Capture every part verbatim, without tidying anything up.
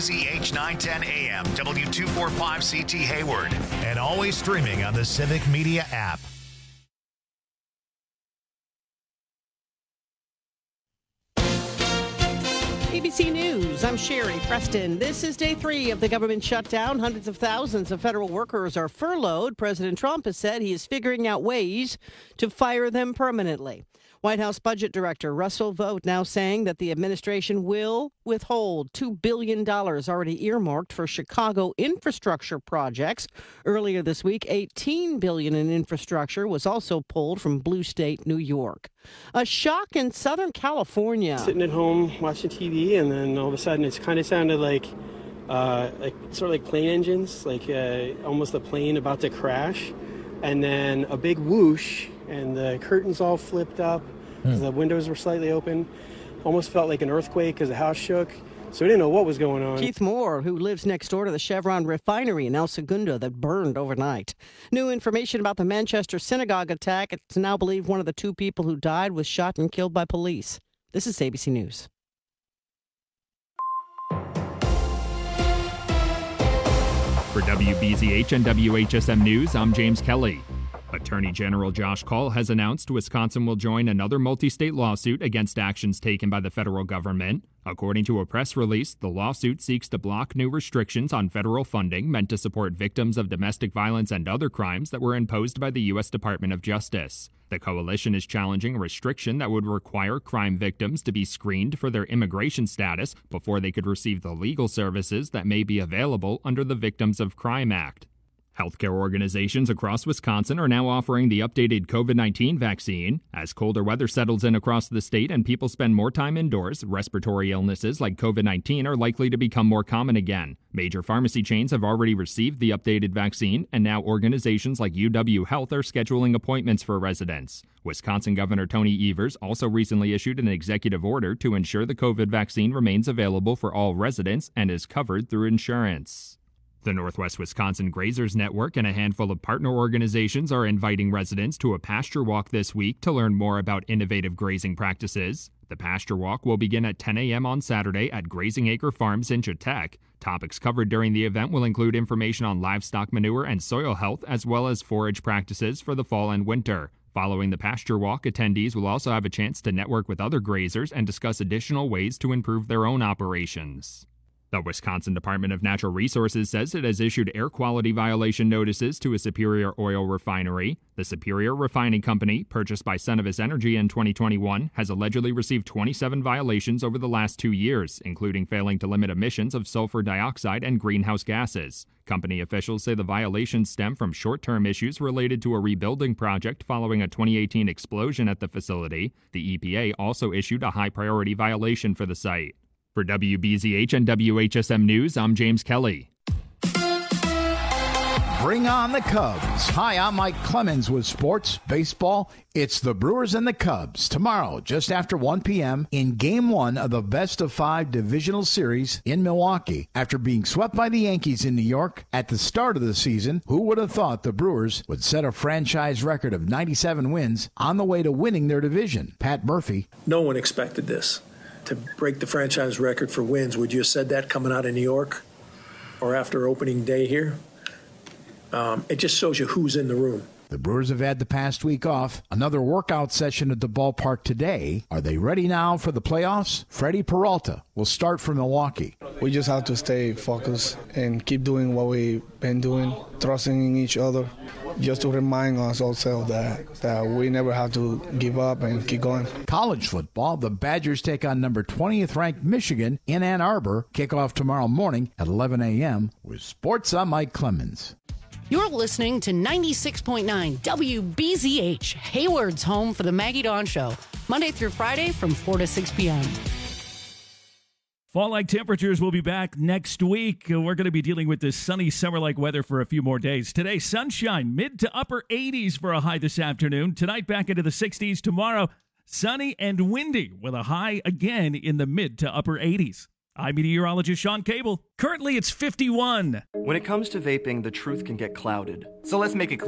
Z H nine ten A M, W two forty-five C T Hayward, and always streaming on the Civic Media app. A B C News, I'm Sherry Preston. This is day three of the government shutdown. Hundreds of thousands of federal workers are furloughed. President Trump has said he is figuring out ways to fire them permanently. White House Budget Director Russell Vought now saying that the administration will withhold two billion dollars already earmarked for Chicago infrastructure projects. Earlier this week, eighteen billion dollars in infrastructure was also pulled from blue state New York. A shock in Southern California. Sitting at home watching T V, and then all of a sudden it kind of sounded like, uh, like sort of like plane engines, like uh, almost a plane about to crash. And then a big whoosh, and the curtains all flipped up. Hmm. The windows were slightly open. Almost felt like an earthquake because the house shook. So we didn't know what was going on. Keith Moore, who lives next door to the Chevron refinery in El Segundo that burned overnight. New information about the Manchester synagogue attack. It's now believed one of the two people who died was shot and killed by police. This is A B C News. For W B Z H and W H S M News, I'm James Kelly. Attorney General Josh Kaul has announced Wisconsin will join another multi-state lawsuit against actions taken by the federal government. According to a press release, the lawsuit seeks to block new restrictions on federal funding meant to support victims of domestic violence and other crimes that were imposed by the U S Department of Justice. The coalition is challenging a restriction that would require crime victims to be screened for their immigration status before they could receive the legal services that may be available under the Victims of Crime Act. Healthcare organizations across Wisconsin are now offering the updated COVID nineteen vaccine. As colder weather settles in across the state and people spend more time indoors, respiratory illnesses like COVID nineteen are likely to become more common again. Major pharmacy chains have already received the updated vaccine, and now organizations like U W Health are scheduling appointments for residents. Wisconsin Governor Tony Evers also recently issued an executive order to ensure the COVID vaccine remains available for all residents and is covered through insurance. The Northwest Wisconsin Grazers Network and a handful of partner organizations are inviting residents to a pasture walk this week to learn more about innovative grazing practices. The pasture walk will begin at ten a.m. on Saturday at Grazing Acre Farms in Chautauqua. Topics covered during the event will include information on livestock manure and soil health, as well as forage practices for the fall and winter. Following the pasture walk, attendees will also have a chance to network with other grazers and discuss additional ways to improve their own operations. The Wisconsin Department of Natural Resources says it has issued air quality violation notices to a Superior oil refinery. The Superior Refining Company, purchased by Cenovus Energy in twenty twenty-one, has allegedly received twenty-seven violations over the last two years, including failing to limit emissions of sulfur dioxide and greenhouse gases. Company officials say the violations stem from short-term issues related to a rebuilding project following a twenty eighteen explosion at the facility. The E P A also issued a high-priority violation for the site. For W B Z H and W H S M News, I'm James Kelly. Bring on the Cubs. Hi, I'm Mike Clemens with Sports Baseball. It's the Brewers and the Cubs tomorrow, just after one p.m. in Game one of the Best of Five Divisional Series in Milwaukee. After being swept by the Yankees in New York at the start of the season, who would have thought the Brewers would set a franchise record of ninety-seven wins on the way to winning their division? Pat Murphy. No one expected this. To break the franchise record for wins. Would you have said that coming out of New York or after opening day here? Um, it just shows you who's in the room. The Brewers have had the past week off. Another workout session at the ballpark today. Are they ready now for the playoffs? Freddie Peralta will start for Milwaukee. We just have to stay focused and keep doing what we've been doing, trusting in each other, just to remind us also that, that we never have to give up and keep going. College football, the Badgers take on number twentieth ranked Michigan in Ann Arbor. Kickoff tomorrow morning at eleven a.m. With Sports, I'm Mike Clemens. You're listening to ninety-six point nine W B Z H, Hayward's home for the Maggie Dawn Show, Monday through Friday from four to six p.m. Fall-like temperatures will be back next week. We're going to be dealing with this sunny summer-like weather for a few more days. Today, sunshine, mid to upper eighties for a high this afternoon. Tonight, back into the sixties. Tomorrow, sunny and windy with a high again in the mid to upper eighties. I'm meteorologist Sean Cable. Currently, it's fifty-one. When it comes to vaping, the truth can get clouded. So let's make it clear.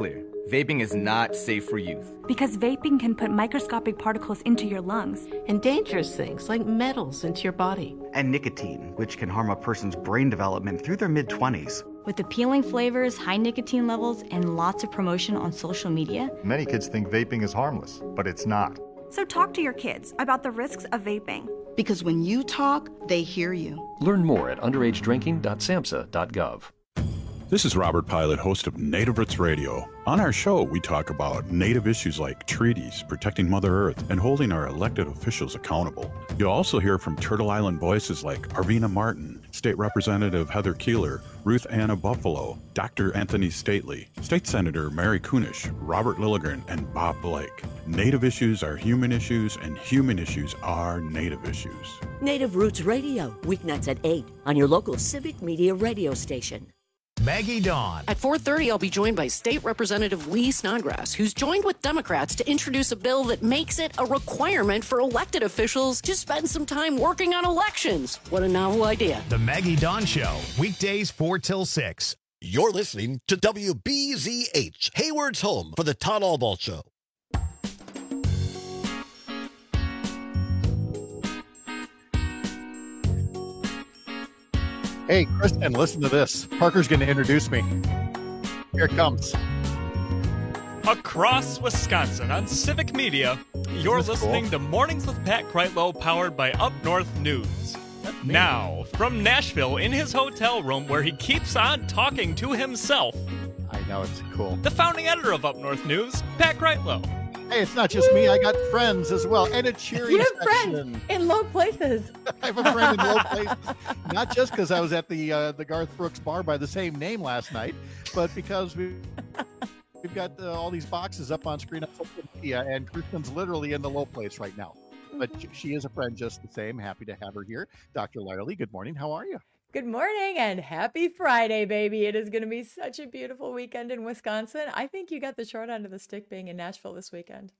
Vaping is not safe for youth. Because vaping can put microscopic particles into your lungs. And dangerous things like metals into your body. And nicotine, which can harm a person's brain development through their mid-twenties. With appealing flavors, high nicotine levels, and lots of promotion on social media. Many kids think vaping is harmless, but it's not. So talk to your kids about the risks of vaping. Because when you talk, they hear you. Learn more at underage drinking dot samhsa dot gov. This is Robert Pilot, host of Native Roots Radio. On our show, we talk about Native issues like treaties, protecting Mother Earth, and holding our elected officials accountable. You'll also hear from Turtle Island voices like Arvina Martin, State Representative Heather Keeler, Ruth Anna Buffalo, Doctor Anthony Stately, State Senator Mary Kunish, Robert Lilligren, and Bob Blake. Native issues are human issues, and human issues are Native issues. Native Roots Radio, weeknights at eight on your local Civic Media radio station. Maggie Dawn. At four thirty, I'll be joined by State Representative Lee Snodgrass, who's joined with Democrats to introduce a bill that makes it a requirement for elected officials to spend some time working on elections. What a novel idea. The Maggie Dawn Show, weekdays four till six. You're listening to W B Z H, Hayward's home for the Todd Albaugh Show. Hey, Kristen, listen to this. Parker's going to introduce me. Here it comes. Across Wisconsin on Civic Media, you're listening cool? to Mornings with Pat Kreitlow, powered by Up North News. Now, from Nashville, in his hotel room where he keeps on talking to himself. I know, it's cool. The founding editor of Up North News, Pat Kreitlow. Hey, it's not just me. I got friends as well, and a cheering You have section. friends in low places. I have a friend in low places, not just because I was at the uh, the Garth Brooks bar by the same name last night, but because we we've got uh, all these boxes up on screen on social media, and Kristen's literally in the low place right now. But she is a friend just the same. Happy to have her here, Doctor Lyerly. Good morning. How are you? Good morning and happy Friday, baby. It is going to be such a beautiful weekend in Wisconsin. I think you got the short end of the stick being in Nashville this weekend.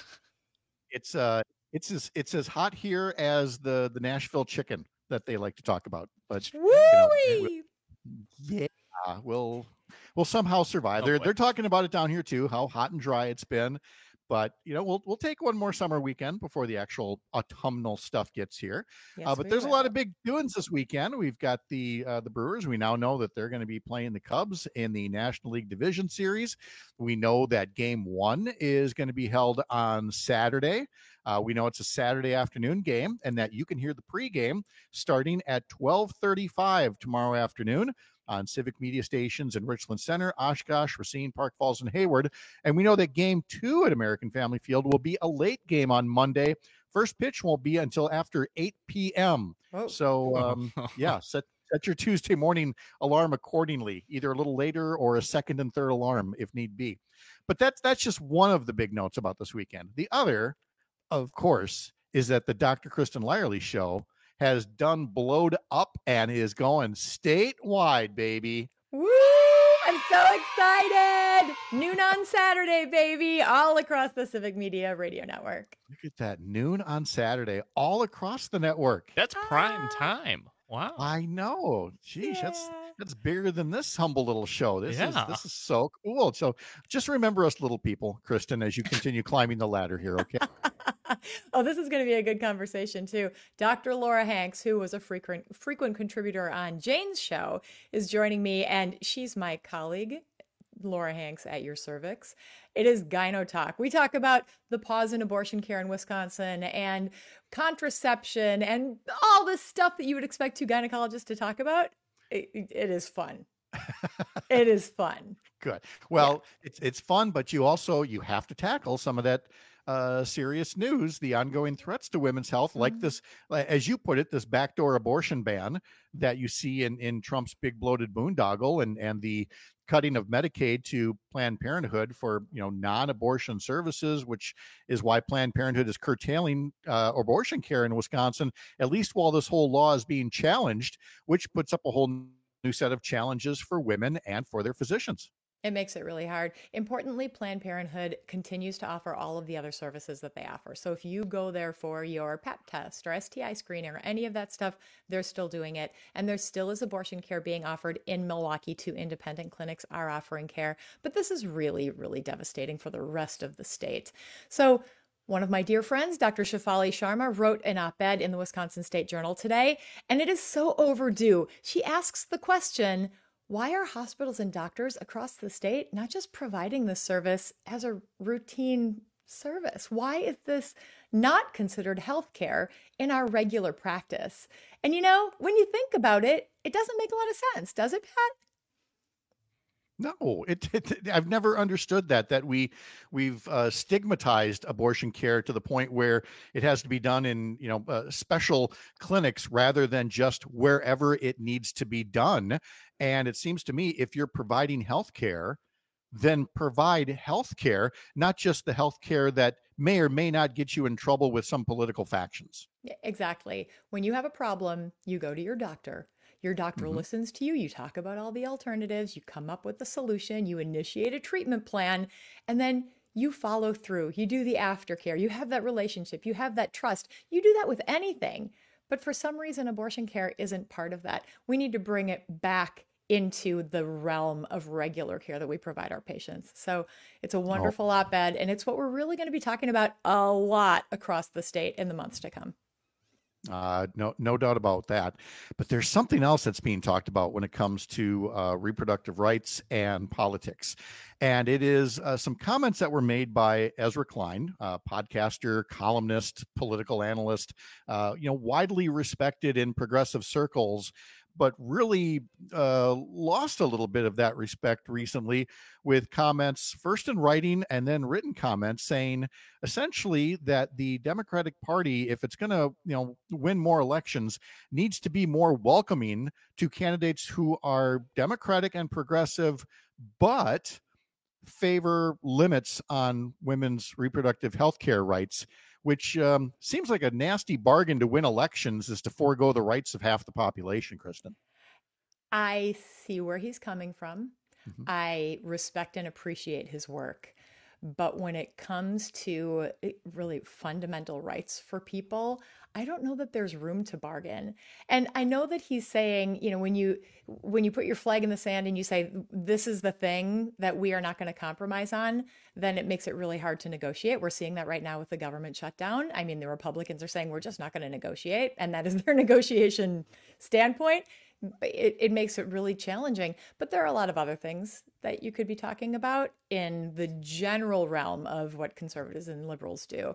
It's uh, it's as it's as hot here as the the Nashville chicken that they like to talk about. But you know, yeah, we'll we'll somehow survive. Oh, they're boy. they're talking about it down here too, how hot and dry it's been. But you know, we'll we'll take one more summer weekend before the actual autumnal stuff gets here. Yes, uh, but we there's a will. lot of big doings this weekend. We've got the uh, the Brewers. We now know that they're going to be playing the Cubs in the National League Division Series. We know that Game One is going to be held on Saturday. Uh, we know it's a Saturday afternoon game, and that you can hear the pregame starting at twelve thirty-five tomorrow afternoon on Civic Media stations in Richland Center, Oshkosh, Racine, Park Falls, and Hayward. And we know that game two at American Family Field will be a late game on Monday. First pitch won't be until after eight p.m. Oh. So, um, yeah, set, set your Tuesday morning alarm accordingly, either a little later or a second and third alarm if need be. But that's, that's just one of the big notes about this weekend. The other, of course, is that the Doctor Kristen Lyerly show has done blowed up and is going statewide, baby. Woo! I'm so excited. Noon on Saturday, baby, all across the Civic Media Radio Network. Look at that, noon on Saturday, all across the network. That's prime time. Wow. I know. Sheesh, Yeah. that's that's bigger than this humble little show. This Yeah. is this is so cool. So just remember us little people, Kristen, as you continue climbing the ladder here, okay? Oh, this is going to be a good conversation too. Doctor Laura Hanks, who was a frequent frequent contributor on Jane's show, is joining me, and she's my colleague, Laura Hanks at Your Cervix. It is Gyno Talk. We talk about the pause in abortion care in Wisconsin and contraception and all this stuff that you would expect two gynecologists to talk about. It, it is fun. It is fun. Good. Well, it's it's fun, but you also you have to tackle some of that uh, serious news, the ongoing threats to women's health, like Mhm. this, like, as you put it, this backdoor abortion ban that you see in in Trump's big bloated boondoggle, and and the cutting of Medicaid to Planned Parenthood for, you know, non-abortion services, which is why Planned Parenthood is curtailing uh, abortion care in Wisconsin, at least while this whole law is being challenged, which puts up a whole new set of challenges for women and for their physicians. It makes it really hard. Importantly, Planned Parenthood continues to offer all of the other services that they offer. So if you go there for your pap test or S T I screening or any of that stuff, they're still doing it. And there still is abortion care being offered in Milwaukee. Two independent clinics are offering care. But this is really, really devastating for the rest of the state. So one of my dear friends, Doctor Shefali Sharma, wrote an op-ed in the Wisconsin State Journal today, and it is so overdue. She asks the question, why are hospitals and doctors across the state not just providing this service as a routine service? Why is this not considered healthcare in our regular practice? And you know, when you think about it, it doesn't make a lot of sense, does it, Pat? No, it, it. I've never understood that. That we we've uh, stigmatized abortion care to the point where it has to be done in you know uh, special clinics rather than just wherever it needs to be done. And it seems to me if you're providing health care, then provide health care, not just the health care that may or may not get you in trouble with some political factions. Yeah, exactly. When you have a problem, you go to your doctor. Your doctor mm-hmm. listens to you. You talk about all the alternatives. You come up with a solution. You initiate a treatment plan, and then you follow through. You do the aftercare. You have that relationship. You have that trust. You do that with anything. But for some reason, abortion care isn't part of that. We need to bring it back into the realm of regular care that we provide our patients. So it's a wonderful oh. op-ed, and it's what we're really going to be talking about a lot across the state in the months to come. Uh, no, no doubt about that. But there's something else that's being talked about when it comes to uh, reproductive rights and politics. And it is uh, some comments that were made by Ezra Klein, uh, podcaster, columnist, political analyst, uh, you know, widely respected in progressive circles, but really uh, lost a little bit of that respect recently with comments, first in writing and then written comments, saying essentially that the Democratic Party, if it's going to, you know, win more elections, needs to be more welcoming to candidates who are Democratic and progressive, but favor limits on women's reproductive health care rights, which um, seems like a nasty bargain to win elections, is to forego the rights of half the population, Kristen. I see where he's coming from. Mm-hmm. I respect and appreciate his work. But when it comes to really fundamental rights for people, I don't know that there's room to bargain. And I know that he's saying, you know, when you when you put your flag in the sand and you say, this is the thing that we are not going to compromise on, then it makes it really hard to negotiate. We're seeing that right now with the government shutdown. I mean, the Republicans are saying we're just not going to negotiate. And that is their negotiation standpoint. It, it makes it really challenging. But there are a lot of other things that you could be talking about in the general realm of what conservatives and liberals do.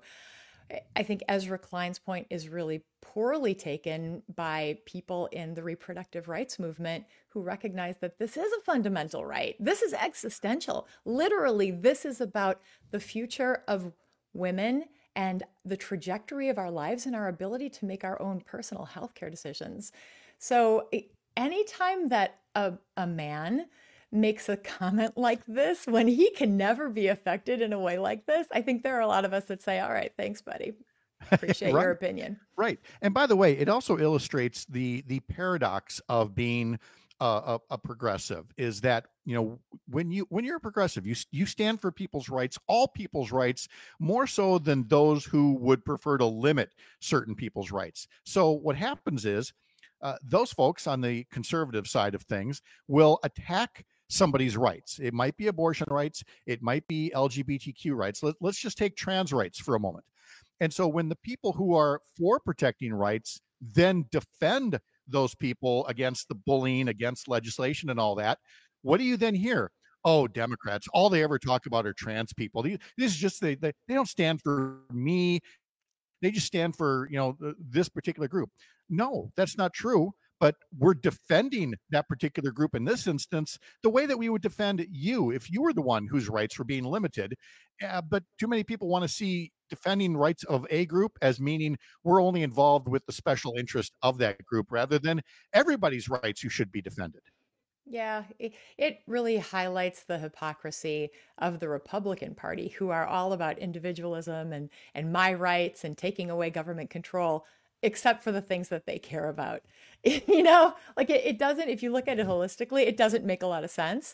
I think Ezra Klein's point is really poorly taken by people in the reproductive rights movement who recognize that this is a fundamental right. This is existential. Literally, this is about the future of women and the trajectory of our lives and our ability to make our own personal healthcare decisions. So anytime that a, a man makes a comment like this, when he can never be affected in a way like this, I think there are a lot of us that say, all right, thanks, buddy. Appreciate right. your opinion. Right. And by the way, it also illustrates the the paradox of being a, a, a progressive, is that, you know, when you when you're a progressive, you you stand for people's rights, all people's rights, more so than those who would prefer to limit certain people's rights. So what happens is uh, those folks on the conservative side of things will attack somebody's rights. It might be abortion rights. It might be L G B T Q rights. Let, let's just take trans rights for a moment. And so when the people who are for protecting rights then defend those people against the bullying, against legislation and all that, what do you then hear? Oh, Democrats, all they ever talk about are trans people. This is just, they, they, they don't stand for me. They just stand for, you know, this particular group. No, that's not true. But we're defending that particular group in this instance the way that we would defend you if you were the one whose rights were being limited. Uh, but too many people want to see defending rights of a group as meaning we're only involved with the special interest of that group rather than everybody's rights who should be defended. Yeah, it, it really highlights the hypocrisy of the Republican Party, who are all about individualism and, and my rights and taking away government control, except for the things that they care about. You know, like it, it doesn't, if you look at it holistically, it doesn't make a lot of sense.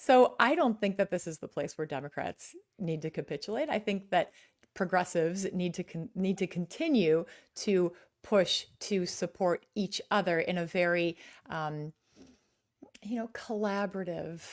So I don't think that this is the place where Democrats need to capitulate. I think that progressives need to con- need to continue to push to support each other in a very, um, you know, collaborative,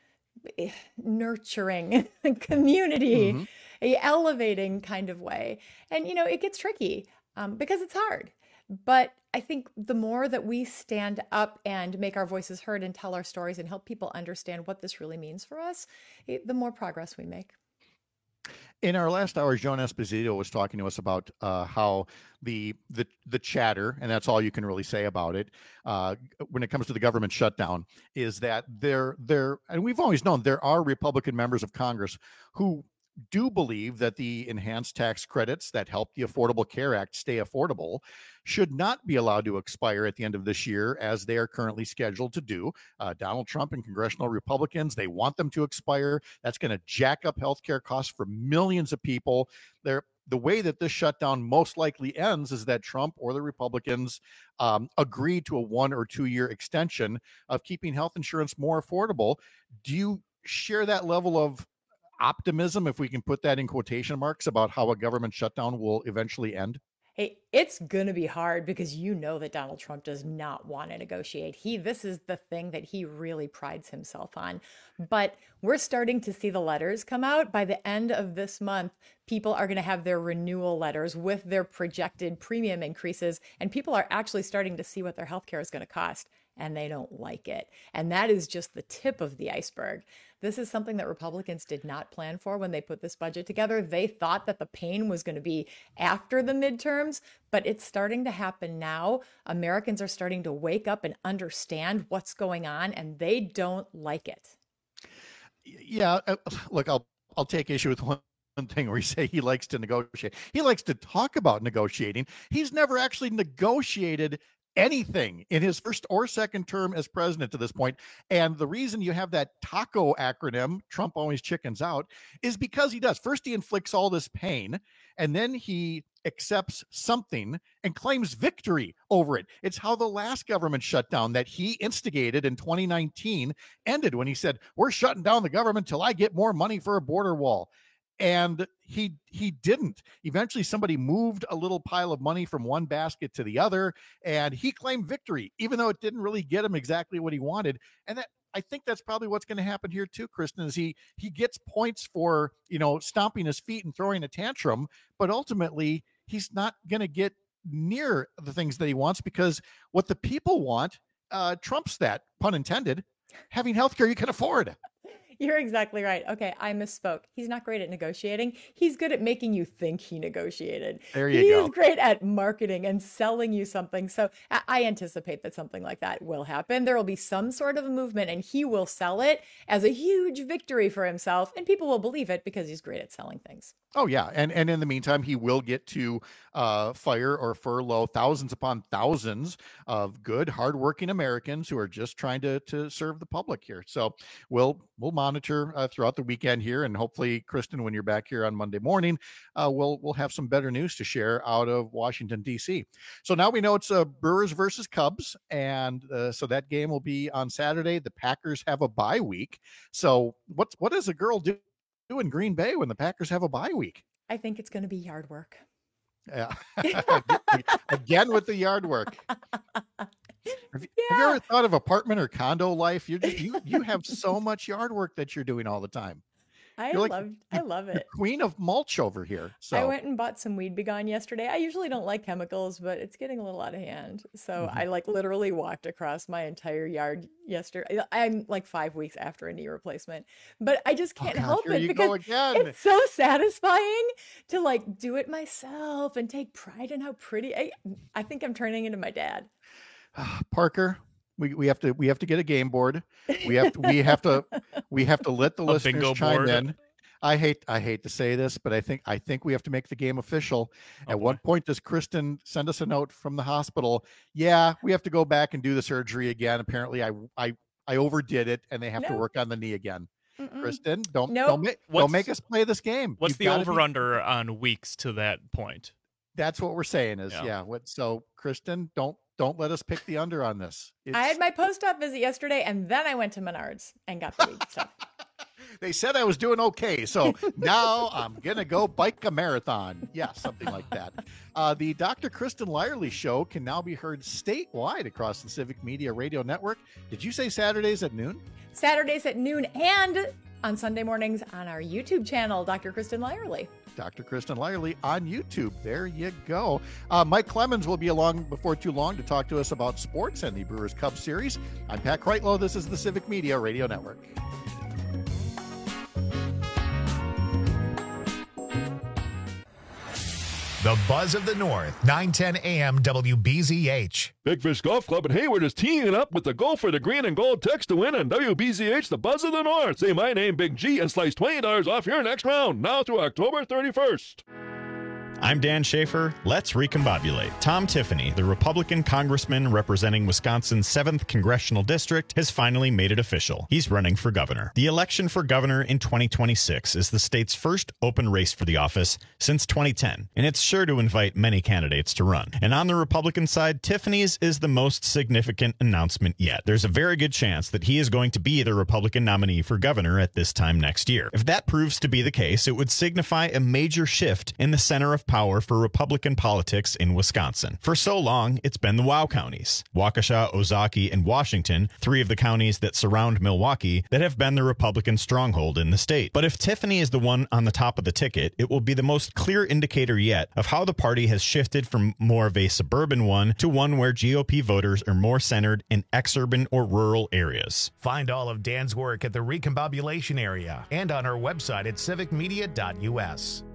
nurturing community, mm-hmm. a elevating kind of way. And, you know, it gets tricky um, because it's hard. But I think the more that we stand up and make our voices heard and tell our stories and help people understand what this really means for us, it, the more progress we make. In our last hour, Joan Esposito was talking to us about uh, how the the the chatter, and that's all you can really say about it, uh, when it comes to the government shutdown, is that there there and we've always known there are Republican members of Congress who do believe that the enhanced tax credits that help the Affordable Care Act stay affordable should not be allowed to expire at the end of this year, as they are currently scheduled to do. Uh, Donald Trump and congressional Republicans, they want them to expire. That's going to jack up healthcare costs for millions of people. They're, the way that this shutdown most likely ends is that Trump or the Republicans um, agree to a one or two year extension of keeping health insurance more affordable. Do you share that level of optimism, if we can put that in quotation marks, about how a government shutdown will eventually end? Hey, it's going to be hard because you know that Donald Trump does not want to negotiate. He, this is the thing that he really prides himself on. But we're starting to see the letters come out. By the end of this month, people are going to have their renewal letters with their projected premium increases, and people are actually starting to see what their healthcare is going to cost, and they don't like it. And that is just the tip of the iceberg. This is something that Republicans did not plan for when they put this budget together. They thought that the pain was going to be after the midterms, but it's starting to happen now. Americans are starting to wake up and understand what's going on, and they don't like it. Yeah, look, I'll I'll take issue with one thing where you say he likes to negotiate. He likes to talk about negotiating. He's never actually negotiated anything in his first or second term as president to this point. And the reason you have that TACO acronym, Trump always chickens out, is because he does. First, he inflicts all this pain, and then he accepts something and claims victory over it. It's how the last government shutdown that he instigated in twenty nineteen ended, when he said, we're shutting down the government till I get more money for a border wall. And he he didn't. Eventually, somebody moved a little pile of money from one basket to the other, and he claimed victory, even though it didn't really get him exactly what he wanted. And that, I think that's probably what's going to happen here too, Kristen, is he he gets points for, you know, stomping his feet and throwing a tantrum, but ultimately he's not going to get near the things that he wants, because what the people want uh, trumps that, pun intended, having healthcare you can afford. You're exactly right. Okay, I misspoke. He's not great at negotiating. He's good at making you think he negotiated. There you he go. He's great at marketing and selling you something. So I anticipate that something like that will happen. There will be some sort of a movement, and he will sell it as a huge victory for himself, and people will believe it because he's great at selling things. Oh, yeah. And and in the meantime, he will get to uh, fire or furlough thousands upon thousands of good, hardworking Americans who are just trying to to serve the public here. So we'll we'll monitor uh, throughout the weekend here. And hopefully, Kristen, when you're back here on Monday morning, uh, we'll we'll have some better news to share out of Washington, D C. So now we know it's uh, Brewers versus Cubs. And uh, so that game will be on Saturday. The Packers have a bye week. So what's what does a girl do? do in Green Bay when the Packers have a bye week? I think it's going to be yard work. Yeah. Again with the yard work. Have you, yeah. have you ever thought of apartment or condo life? You you you have so much yard work that you're doing all the time. I You're like love I love it. Queen of mulch over here. So I went and bought some Weed Begone yesterday. I usually don't like chemicals, but it's getting a little out of hand. So mm-hmm. I like literally walked across my entire yard yesterday. I'm like five weeks after a knee replacement, but I just can't oh, gosh, help here it you because go again. it's so satisfying to like do it myself and take pride in how pretty. I, I think I'm turning into my dad. Parker, we, we have to we have to get a game board. We have to we have to we have to let the A listeners bingo chime board. in. I hate I hate to say this, but I think I think we have to make the game official. Oh, At what point does Kristen send us a note from the hospital? Yeah, we have to go back and do the surgery again. Apparently, I I I overdid it, and they have to No. work on the knee again. Mm-mm. Kristen, don't Nope. don't make What's- don't make us play this game. What's You've the gotta be- over under on weeks to that point? That's what we're saying is Yeah. yeah. What so Kristen, don't don't let us pick the under on this. It's, I had my post-op visit yesterday, and then I went to Menards and got the weed stuff. They said I was doing okay, so now I'm going to go bike a marathon. Yeah, something like that. Uh, the Doctor Kristen Lyerly Show can now be heard statewide across the Civic Media Radio Network. Did you say Saturdays at noon? Saturdays at noon and on Sunday mornings on our YouTube channel, Doctor Kristen Lyerly. Doctor Kristen Lyerly on YouTube. There you go. Uh, Mike Clemens will be along before too long to talk to us about sports and the Brewers Cubs series. I'm Pat Kreitlow. This is the Civic Media Radio Network. The Buzz of the North, nine ten A M W B Z H. Big Fish Golf Club in Hayward is teeing it up with the Go for the Green and Gold text to win on W B Z H, the Buzz of the North. Say my name, Big G, and slice twenty dollars off your next round, now through October thirty-first. I'm Dan Schaefer. Let's recombobulate. Tom Tiffany, the Republican congressman representing Wisconsin's seventh Congressional District, has finally made it official. He's running for governor. The election for governor in twenty twenty-six is the state's first open race for the office since twenty ten, and it's sure to invite many candidates to run. And on the Republican side, Tiffany's is the most significant announcement yet. There's a very good chance that he is going to be the Republican nominee for governor at this time next year. If that proves to be the case, it would signify a major shift in the center of power for Republican politics in Wisconsin. For so long, it's been the WOW counties, Waukesha, Ozaukee, and Washington, three of the counties that surround Milwaukee, that have been the Republican stronghold in the state. But if Tiffany is the one on the top of the ticket, it will be the most clear indicator yet of how the party has shifted from more of a suburban one to one where G O P voters are more centered in exurban or rural areas. Find all of Dan's work at the Recombobulation area and on our website at civic media dot U S.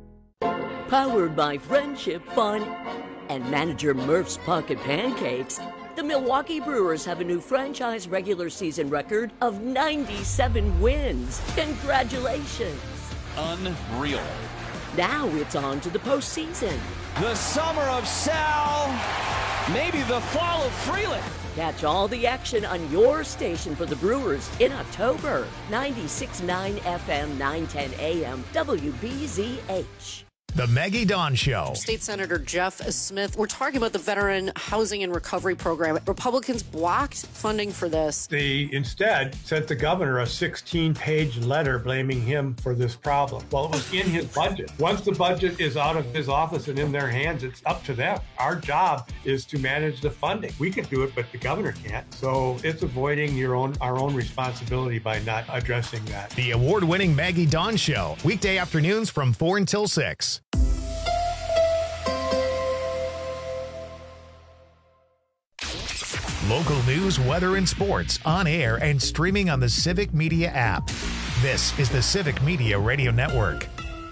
Powered by Friendship Fun and manager Murph's Pocket Pancakes, the Milwaukee Brewers have a new franchise regular season record of ninety-seven wins. Congratulations. Unreal. Now it's on to the postseason. The summer of Sal, maybe the fall of Freeland. Catch all the action on your station for the Brewers in October. ninety-six point nine F M, nine ten A M, W B Z H. The Maggie Dawn Show. State Senator Jeff Smith, we're talking about the Veteran Housing and Recovery Program. Republicans blocked funding for this. They instead sent the governor a sixteen-page letter blaming him for this problem. Well, it was in his budget. Once the budget is out of his office and in their hands, it's up to them. Our job is to manage the funding. We can do it, but the governor can't. So it's avoiding your own our own responsibility by not addressing that. The award-winning Maggie Dawn Show. Weekday afternoons from four until six. Local news, weather, and sports on air and streaming on the Civic Media app. This is the Civic Media Radio Network.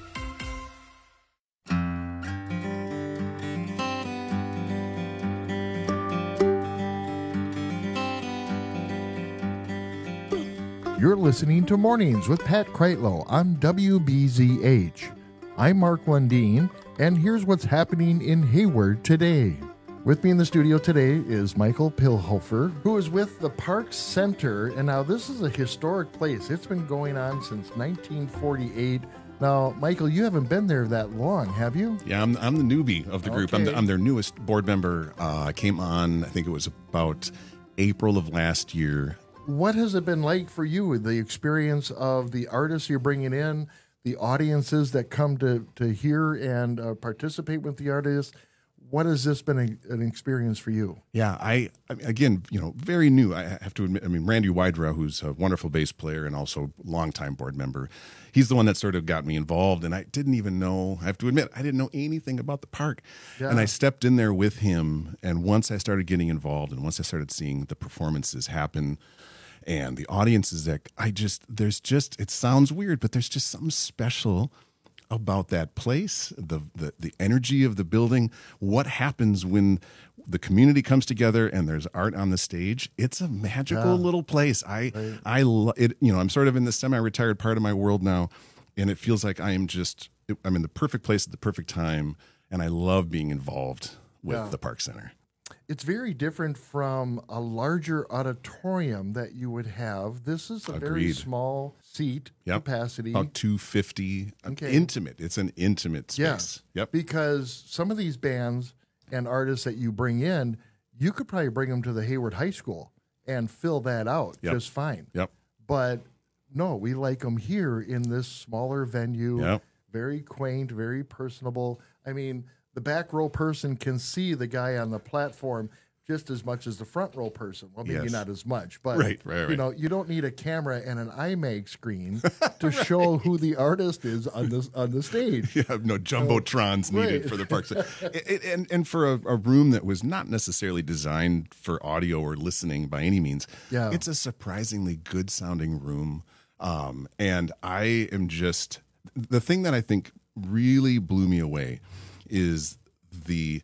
You're listening to Mornings with Pat Kreitlow on W B Z H. I'm Mark Lundeen, and here's what's happening in Hayward today. With me in the studio today is Michael Pilhofer, who is with the Parks Center. And now this is a historic place. It's been going on since nineteen forty-eight. Now, Michael, you haven't been there that long, have you? Yeah, I'm, I'm the newbie of the group. Okay. I'm, the, I'm their newest board member. Uh, I came on, I think it was about April of last year. What has it been like for you, the experience of the artists you're bringing in, the audiences that come to, to hear and uh, participate with the artists? What has this been a, an experience for you? Yeah, I, I again, you know, very new. I have to admit, I mean, Randy Wydra, who's a wonderful bass player and also longtime board member, he's the one that sort of got me involved. And I didn't even know, I have to admit, I didn't know anything about the park. Yeah. And I stepped in there with him. And once I started getting involved and once I started seeing the performances happen and the audiences, that I just, there's just, it sounds weird, but there's just something special about that place, the, the the energy of the building, what happens when the community comes together and there's art on the stage. It's a magical yeah. little place. I right. I lo- it. You know, I'm sort of in the semi-retired part of my world now, and it feels like I am just I'm in the perfect place at the perfect time, and I love being involved with yeah. the Park Center. It's very different from a larger auditorium that you would have. This is a Agreed. very small seat yep. capacity. About two fifty. Okay. Intimate. It's an intimate space. Yeah. Yep. Because some of these bands and artists that you bring in, you could probably bring them to the Hayward High School and fill that out Yep. just fine. Yep. But no, we like them here in this smaller venue. Yep. Very quaint, very personable. I mean, the back row person can see the guy on the platform just as much as the front row person. Well, maybe Yes. not as much, but Right, right, you right. know, you don't need a camera and an iMac screen to show who the artist is on the on the stage. Yeah, no jumbotrons needed right. for the parks, and, and and for a, a room that was not necessarily designed for audio or listening by any means. Yeah. It's a surprisingly good sounding room, um, and I am just the thing that I think really blew me away is the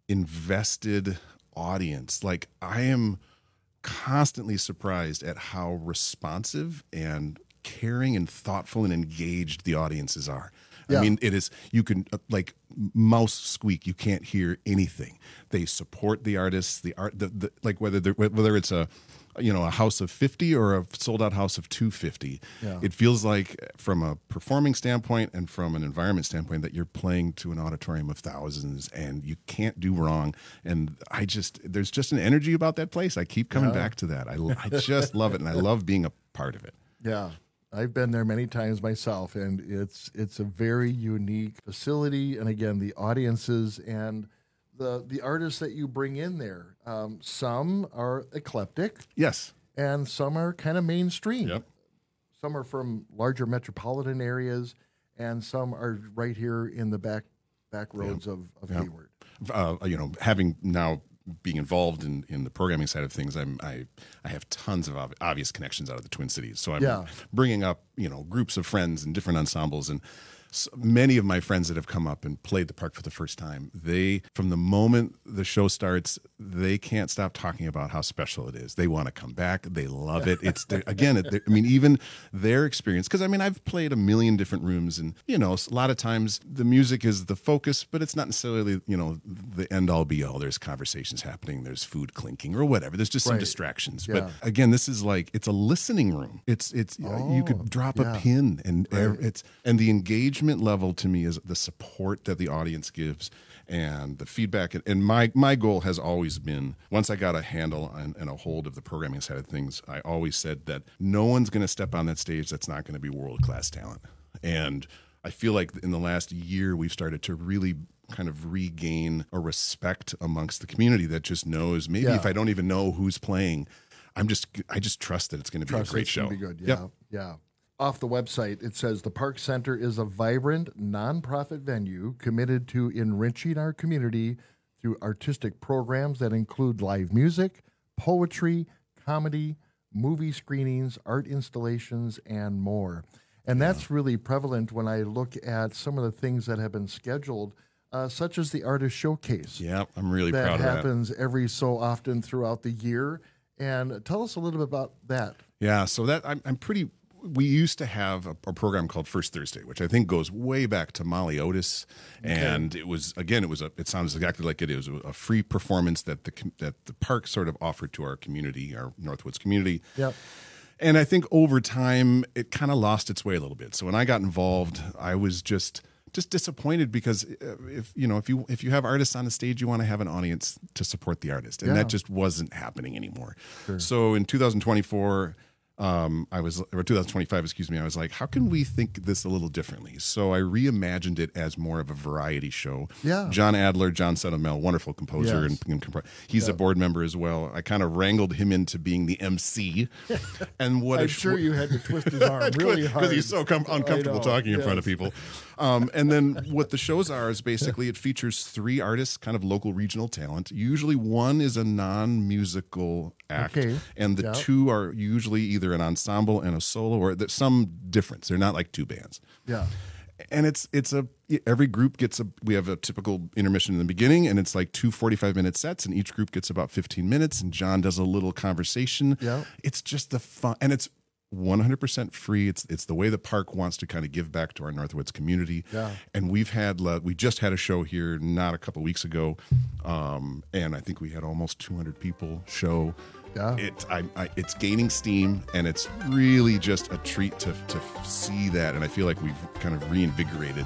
invested audience. Like, I am constantly surprised at how responsive and caring and thoughtful and engaged the audiences are. Yeah. I mean, it is, you can, uh, like, mouse squeak, you can't hear anything. They support the artists, the art, the, the like, whether they're, whether it's a, you know, a house of fifty or a sold out house of two hundred fifty. Yeah. It feels like, from a performing standpoint and from an environment standpoint, that you're playing to an auditorium of thousands, and you can't do wrong. And I just, there's just an energy about that place. I keep coming Yeah. back to that. I, I just love it, and I love being a part of it. Yeah. I've been there many times myself, and it's it's a very unique facility. And again, the audiences and the the artists that you bring in there, um, some are eclectic, Yes. and some are kind of mainstream. Yep. Some are from larger metropolitan areas, and some are right here in the back back roads of, of Yeah. Hayward. Uh, you know, having now being involved in, in the programming side of things, I'm, I I have tons of ob- obvious connections out of the Twin Cities. So I'm Yeah. bringing up, you know, groups of friends and different ensembles, and s many of my friends that have come up and played the park for the first time, they, from the moment the show starts, they can't stop talking about how special it is. They want to come back. They love it. It's their- again, it, I mean, even their experience, because I mean, I've played a million different rooms, and you know, a lot of times the music is the focus, but it's not necessarily, you know, the end all be all. There's conversations happening, there's food clinking or whatever. There's just some Right. distractions. Yeah. But again, this is like, it's a listening room. It's it's uh, you Oh, could drop yeah. a pin, and Right. ev- it's and the engagement level to me is the support that the audience gives and the feedback. And- And my my goal has always been, once I got a handle and, and a hold of the programming side of things, I always said that no one's going to step on that stage that's not going to be world class talent. And I feel like in the last year we've started to really kind of regain a respect amongst the community that just knows, maybe Yeah. if I don't even know who's playing, I'm just I just trust that it's going to be Trust a great it's show. gonna Be good. Yeah, Yep. yeah. Off the website, it says the Park Center is a vibrant, nonprofit venue committed to enriching our community through artistic programs that include live music, poetry, comedy, movie screenings, art installations, and more. And that's really prevalent when I look at some of the things that have been scheduled, uh, such as the Artist Showcase. Yeah, I'm really that proud of that. happens every so often throughout the year. And tell us a little bit about that. Yeah, so that I'm, I'm pretty. We used to have a, a program called First Thursday, which I think goes way back to Molly Otis, and it was again, it was a. It sounds exactly like it is a free performance that the com- that the park sort of offered to our community, our Northwoods community. Yep. And I think over time, it kind of lost its way a little bit. So when I got involved, I was just just disappointed because if you know if you if you have artists on the stage, you want to have an audience to support the artist, and Yeah. that just wasn't happening anymore. Sure. So in two thousand twenty-four. Um, I was, or two thousand twenty-five, excuse me. I was like, how can we think this a little differently? So I reimagined it as more of a variety show. Yeah. John Adler, John Sedemel, wonderful composer, Yes. and, and compro- he's Yeah. a board member as well. I kind of wrangled him into being the M C. And what I'm a sure you had to twist his arm really hard. because he's so com- uncomfortable I know, talking in front of yes. people. Um, and then what the shows are is basically it features three artists, kind of local regional talent. Usually one is a non-musical act, Okay. and the Yeah. two are usually either an ensemble and a solo, or there's some difference. They're not like two bands. Yeah. And it's it's a every group gets a we have a typical intermission in the beginning, and it's like two forty-five minute sets, and each group gets about fifteen minutes, and John does a little conversation. Yeah. It's just the fun, and it's one hundred percent free. It's it's the way the park wants to kind of give back to our Northwoods community. Yeah. And we've had uh, we just had a show here not a couple weeks ago, um, and I think we had almost two hundred people show. Yeah. It I, I it's gaining steam, and it's really just a treat to to see that, and I feel like we've kind of reinvigorated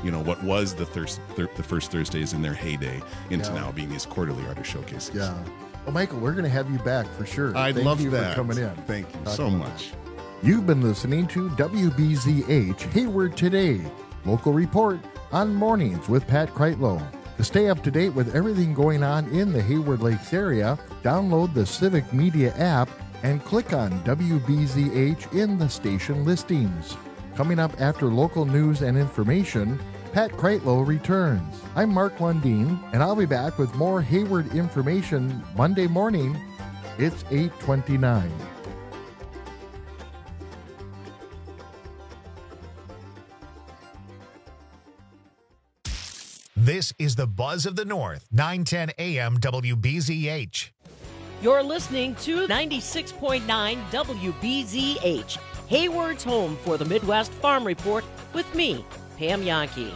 you know, what was the thir- thir- the first Thursdays in their heyday into Yeah. now being these quarterly artist showcases. Yeah. Well, Michael, we're going to have you back for sure. I'd Thank love you that. for coming in. Thank you Talk so about much. that. You've been listening to W B Z H Hayward Today, local report on Mornings with Pat Kreitlow. To stay up to date with everything going on in the Hayward Lakes area, download the Civic Media app and click on W B Z H in the station listings. Coming up after local news and information, Pat Kreitlow returns. I'm Mark Lundeen, and I'll be back with more Hayward information Monday morning. It's eight twenty-nine. This is the Buzz of the North, nine ten A M W B Z H. You're listening to ninety-six point nine W B Z H, Hayward's home for the Midwest Farm Report with me, Pam Yankee.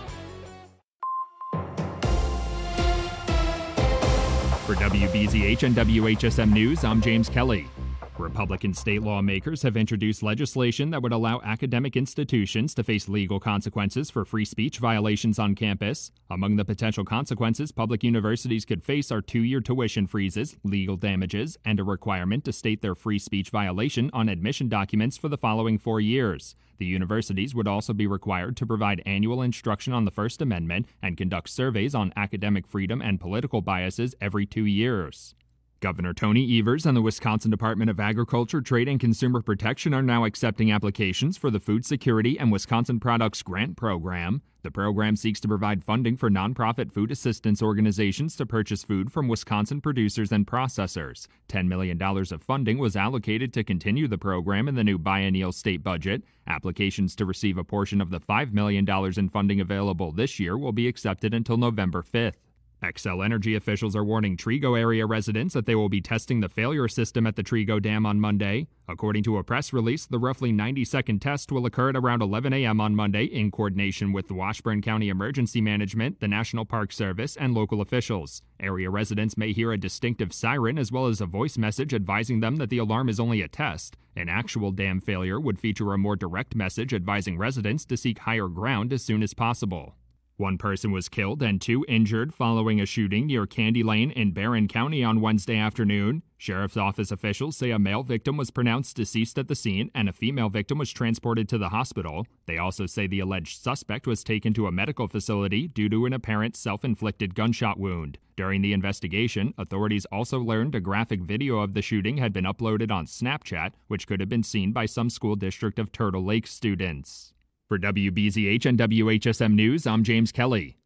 For W B Z H and W H S M News, I'm James Kelly. Republican state lawmakers have introduced legislation that would allow academic institutions to face legal consequences for free speech violations on campus. Among the potential consequences public universities could face are two-year tuition freezes, legal damages, and a requirement to state their free speech violation on admission documents for the following four years. The universities would also be required to provide annual instruction on the First Amendment and conduct surveys on academic freedom and political biases every two years. Governor Tony Evers and the Wisconsin Department of Agriculture, Trade, and Consumer Protection are now accepting applications for the Food Security and Wisconsin Products Grant Program. The program seeks to provide funding for nonprofit food assistance organizations to purchase food from Wisconsin producers and processors. ten million dollars of funding was allocated to continue the program in the new biennial state budget. Applications to receive a portion of the five million dollars in funding available this year will be accepted until November fifth. Xcel Energy officials are warning Trigo area residents that they will be testing the failure system at the Trigo Dam on Monday. According to a press release, the roughly ninety-second test will occur at around eleven a.m. on Monday in coordination with the Washburn County Emergency Management, the National Park Service, and local officials. Area residents may hear a distinctive siren as well as a voice message advising them that the alarm is only a test. An actual dam failure would feature a more direct message advising residents to seek higher ground as soon as possible. One person was killed and two injured following a shooting near Candy Lane in Barron County on Wednesday afternoon. Sheriff's Office officials say a male victim was pronounced deceased at the scene and a female victim was transported to the hospital. They also say the alleged suspect was taken to a medical facility due to an apparent self-inflicted gunshot wound. During the investigation, authorities also learned a graphic video of the shooting had been uploaded on Snapchat, which could have been seen by some school district of Turtle Lake students. For W B Z H and W H S M News, I'm James Kelly.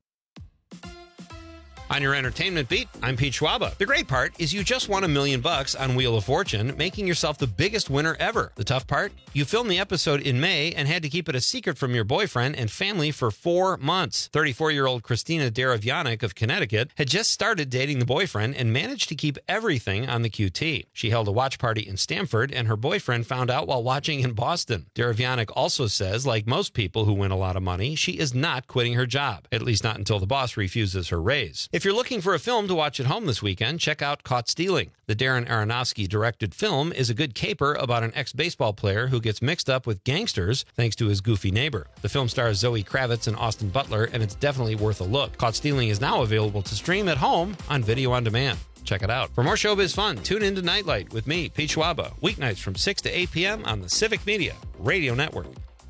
On your entertainment beat, I'm Pete Schwaba. The great part is you just won a million bucks on Wheel of Fortune, making yourself the biggest winner ever. The tough part? You filmed the episode in May and had to keep it a secret from your boyfriend and family for four months. thirty-four-year-old Christina Daravianic of Connecticut had just started dating the boyfriend and managed to keep everything on the Q T. She held a watch party in Stamford, and her boyfriend found out while watching in Boston. Daravianic also says, like most people who win a lot of money, she is not quitting her job, at least not until the boss refuses her raise. If you're looking for a film to watch at home this weekend, check out Caught Stealing. The Darren Aronofsky-directed film is a good caper about an ex-baseball player who gets mixed up with gangsters thanks to his goofy neighbor. The film stars Zoe Kravitz and Austin Butler, and it's definitely worth a look. Caught Stealing is now available to stream at home on video on demand. Check it out. For more showbiz fun, tune in to Nightlight with me, Pete Schwaba, weeknights from six to eight p.m. on the Civic Media Radio Network.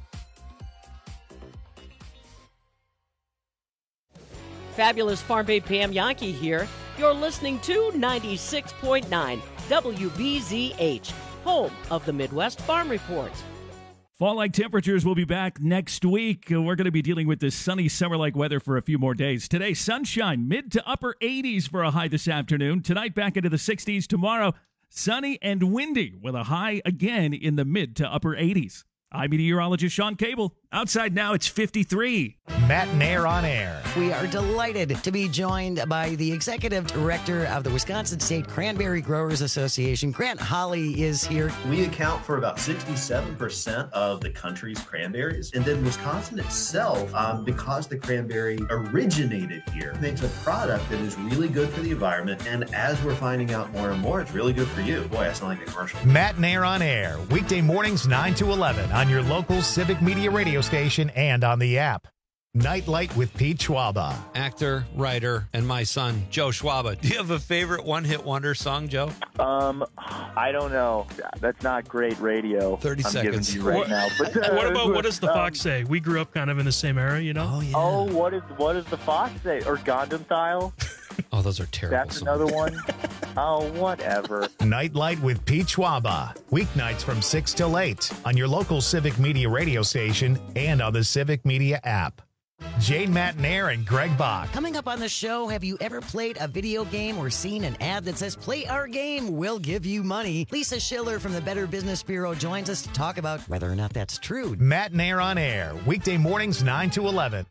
Fabulous Farm Babe Pam Yankee here. You're listening to ninety-six point nine W B Z H, home of the Midwest Farm Report. Fall-like temperatures will be back next week. We're going to be dealing with this sunny summer-like weather for a few more days. Today, sunshine, mid to upper eighties for a high this afternoon. Tonight, back into the sixties. Tomorrow, sunny and windy with a high again in the mid to upper eighties. I'm meteorologist Sean Cable. Outside now, it's fifty-three. Matt and Air on Air. We are delighted to be joined by the executive director of the Wisconsin State Cranberry Growers Association. Grant Holly is here. We account for about sixty-seven percent of the country's cranberries. And then Wisconsin itself, um, because the cranberry originated here, makes a product that is really good for the environment. And as we're finding out more and more, it's really good for you. Boy, I sound like a commercial. Matt and Air on Air. Weekday mornings nine to eleven on your local Civic Media radio station and on the app. Nightlight with Pete Schwaba. Actor, writer, and my son, Joe Schwaba. Do you have a favorite one-hit wonder song, Joe? Um, I don't know. That's not great radio. thirty I'm seconds. giving you right what, now. But, uh, what about what does the um, Fox say? We grew up kind of in the same era, you know? Oh, yeah. Oh, what is what does the Fox say? Or Gundam Style? Oh, those are terrible That's songs. another one. Oh, whatever. Nightlight with Pete Schwaba. Weeknights from six till eight on your local Civic Media radio station and on the Civic Media app. Jane Matnair and Greg Bach. Coming up on the show, have you ever played a video game or seen an ad that says, play our game, we'll give you money? Lisa Schiller from the Better Business Bureau joins us to talk about whether or not that's true. Matnair on air, weekday mornings nine to eleven.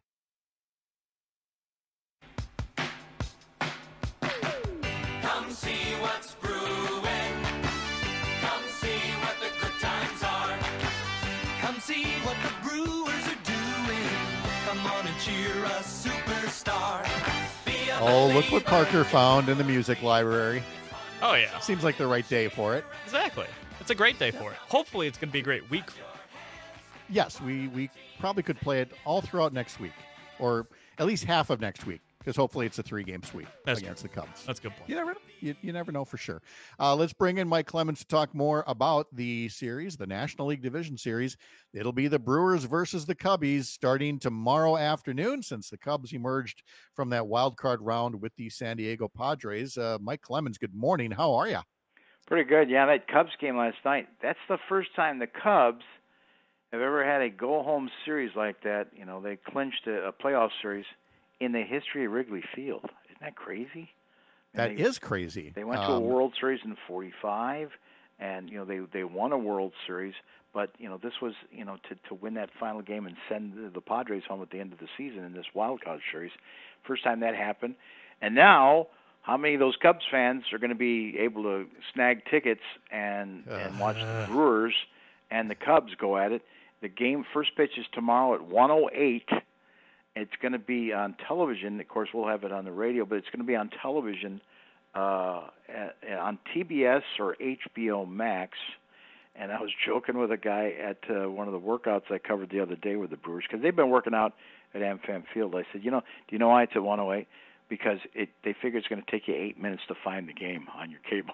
Come see what's brewing. Come see what the good times are. Come see what the Brewers are doing. Come on and cheer a superstar. Be a Oh, look what Parker found in the music library. Oh, yeah. Seems like the right day for it. Exactly. It's a great day for it. Hopefully, it's going to be a great week for it. Yes, we, we probably could play it all throughout next week, or at least half of next week, because hopefully it's a three-game sweep That's against the Cubs. That's a good point. You never know. You, you never know for sure. Uh, let's bring in Mike Clemens to talk more about the series, the National League Division Series. It'll be the Brewers versus the Cubbies starting tomorrow afternoon, since the Cubs emerged from that wild card round with the San Diego Padres. Uh, Mike Clemens, good morning. How are you? Pretty good. Yeah, that Cubs game last night, that's the first time the Cubs have ever had a go-home series like that. You know, they clinched a, a playoff series in the history of Wrigley Field. Isn't that crazy? That they, is crazy. They went to a Um, World Series in forty-five, and, you know, they, they won a World Series. But, you know, this was, you know, to, to win that final game and send the, the Padres home at the end of the season in this wild card series. First time that happened. And now, how many of those Cubs fans are going to be able to snag tickets and, and watch the Brewers and the Cubs go at it? The game first pitch is tomorrow at one oh eight. It's going to be on television. Of course, we'll have it on the radio, but it's going to be on television uh, at, on T B S or H B O Max. And I was joking with a guy at uh, one of the workouts I covered the other day with the Brewers, because they've been working out at AmFam Field. I said, you know, do you know why it's at one oh eight? Because it, they figure it's going to take you eight minutes to find the game on your cable.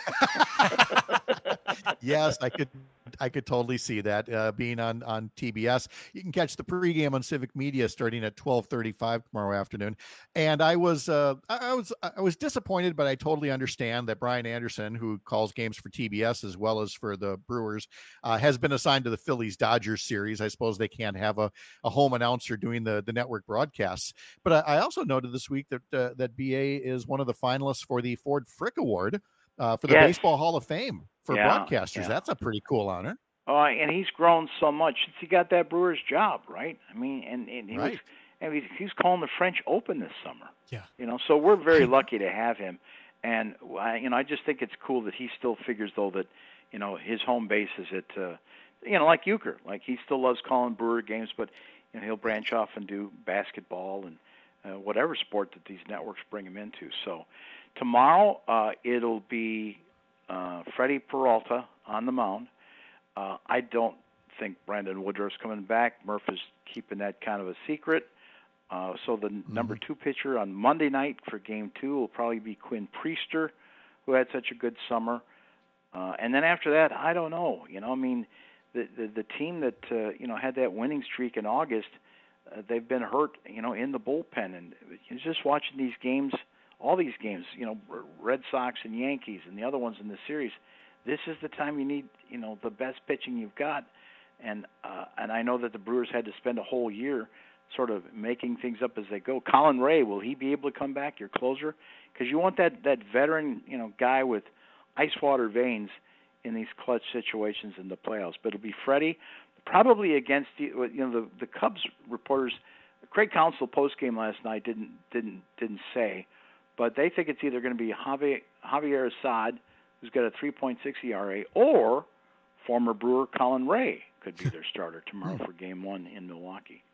Yes, I could I could totally see that uh, being on, on T B S. You can catch the pregame on Civic Media starting at twelve thirty-five tomorrow afternoon. And I was uh, I I was I was disappointed, but I totally understand that Brian Anderson, who calls games for T B S as well as for the Brewers, uh, has been assigned to the Phillies Dodgers series. I suppose they can't have a, a home announcer doing the, the network broadcasts. But I, I also noted this week that uh, that B A is one of the finalists for the Ford Frick Award uh, for the Yes. Baseball Hall of Fame for Yeah, broadcasters. yeah. That's a pretty cool honor. Oh, and he's grown so much since he got that Brewers job, right? I mean, and, and he was, Right. and he's, he's calling the French Open this summer. Yeah. You know, so we're very lucky to have him. And I, you know, I just think it's cool that he still figures though that, you know, his home base is at, uh, you know, like Euchre, like he still loves calling Brewer games, but you know, he'll branch off and do basketball and uh, whatever sport that these networks bring him into. So tomorrow uh, it'll be uh, Freddie Peralta on the mound. Uh, I don't think Brandon Woodruff's coming back. Murph is keeping that kind of a secret. Uh, so the Mm-hmm. number two pitcher on Monday night for Game Two will probably be Quinn Priester, who had such a good summer. Uh, and then after that, I don't know. You know, I mean, the the, the team that uh, you know had that winning streak in August, uh, they've been hurt. You know, in the bullpen, and you're just watching these games, all these games. You know, Red Sox and Yankees, and the other ones in the series. This is the time you need, you know, the best pitching you've got, and uh, and I know that the Brewers had to spend a whole year sort of making things up as they go. Colin Ray, will he be able to come back, your closer? Because you want that, that veteran, you know, guy with ice water veins in these clutch situations in the playoffs. But it'll be Freddie, probably against the, you know, the the Cubs reporters. Craig Counsell post game last night didn't didn't didn't say, but they think it's either going to be Javier, Javier Assad, who's got a three point six E R A, or former Brewer Colin Ray could be their starter tomorrow for Game One in Milwaukee.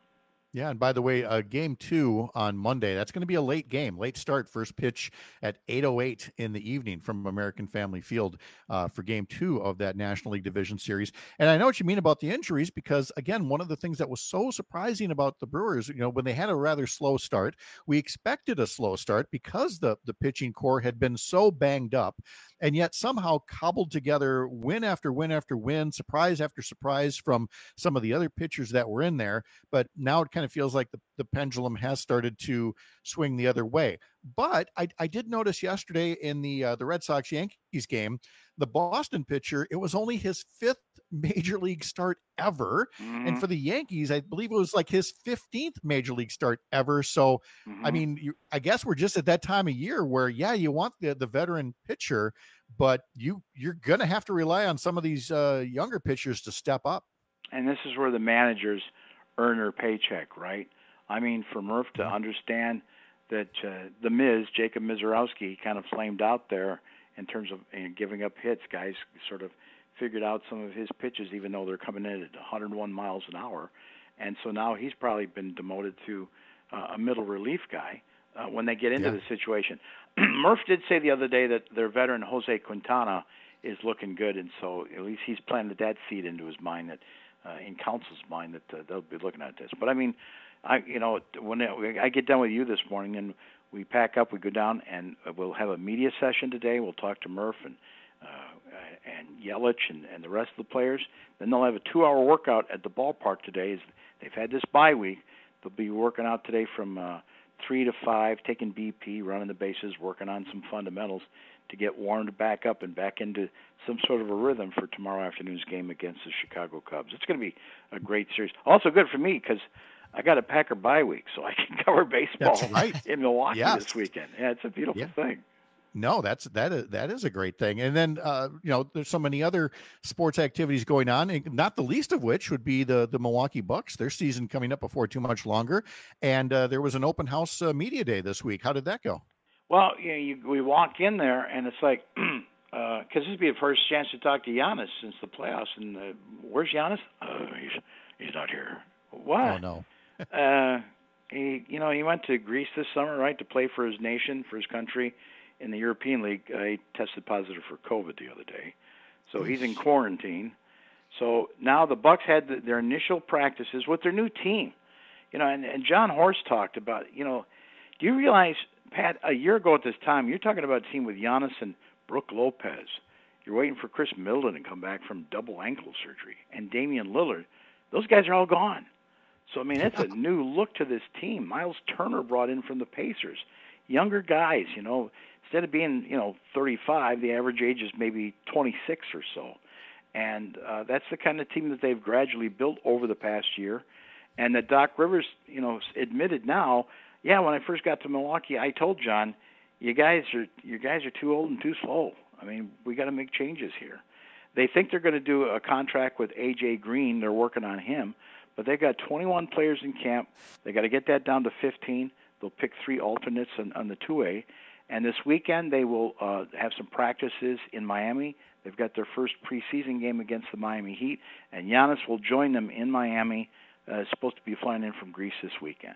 Yeah, and by the way, uh, game two on Monday, that's going to be a late game, late start, first pitch at eight oh eight in the evening from American Family Field uh, for game two of that National League Division Series. And I know what you mean about the injuries because, again, one of the things that was so surprising about the Brewers, you know, when they had a rather slow start, we expected a slow start because the, the pitching core had been so banged up, and yet somehow cobbled together win after win after win, surprise after surprise from some of the other pitchers that were in there. But now it kind of feels like the, the pendulum has started to swing the other way. But I, I did notice yesterday in the uh, the Red Sox Yankees game, the Boston pitcher, it was only his fifth major league start ever. Mm-hmm. And for the Yankees, I believe it was like his fifteenth major league start ever. So, mm-hmm. I mean, you, I guess we're just at that time of year where, yeah, you want the, the veteran pitcher, but you, you're going to have to rely on some of these uh, younger pitchers to step up. And this is where the managers earn their paycheck, right? I mean, for Murph to understand that uh, the Miz, Jacob Mizorowski, kind of flamed out there in terms of you know, giving up hits. Guys sort of figured out some of his pitches, even though they're coming in at one hundred one miles an hour. And so now he's probably been demoted to uh, a middle relief guy uh, when they get into yeah. the situation. Murph did say the other day that their veteran Jose Quintana is looking good, and so at least he's planted that seed into his mind that uh, in council's mind that uh, they'll be looking at this. But I mean, I you know when I get done with you this morning and we pack up, we go down and we'll have a media session today. We'll talk to Murph and uh, and Yelich and, and the rest of the players. Then they'll have a two-hour workout at the ballpark today. As they've had this bye week. They'll be working out today from uh, three to five, taking B P, running the bases, working on some fundamentals to get warmed back up and back into some sort of a rhythm for tomorrow afternoon's game against the Chicago Cubs. It's going to be a great series. Also good for me because I got a Packer bye week, so I can cover baseball That's right. in Milwaukee yes. this weekend. Yeah, it's a beautiful yeah. thing. No, that's that is that is a great thing. And then uh, you know, there's so many other sports activities going on, and not the least of which would be the the Milwaukee Bucks. Their season coming up before too much longer. And uh, there was an open house uh, media day this week. How did that go? Well, you know, you, we walk in there, and it's like, because uh, this would be the first chance to talk to Giannis since the playoffs. And uh, where's Giannis? Uh, he's he's not here. What? Oh no. uh, he, you know, he went to Greece this summer, right, to play for his nation, for his country. In the European League, uh, he tested positive for COVID the other day, so he's in quarantine. So now the Bucks had the, their initial practices with their new team, you know. And, and John Horst talked about, you know, do you realize, Pat, a year ago at this time, you're talking about a team with Giannis and Brooke Lopez. You're waiting for Chris Middleton to come back from double ankle surgery, and Damian Lillard. Those guys are all gone. So I mean, it's a new look to this team. Miles Turner brought in from the Pacers, younger guys, you know. Instead of being, you know, thirty-five, the average age is maybe twenty-six or so. And uh, that's the kind of team that they've gradually built over the past year. And that Doc Rivers, you know, admitted now, yeah, when I first got to Milwaukee, I told John, you guys are you guys are too old and too slow. I mean, we got to make changes here. They think they're going to do a contract with A J Green. They're working on him. But they've got twenty-one players in camp. They got to get that down to fifteen. They'll pick three alternates on, on the two-A. And this weekend they will uh, have some practices in Miami. They've got their first preseason game against the Miami Heat, and Giannis will join them in Miami. Uh, supposed to be flying in from Greece this weekend.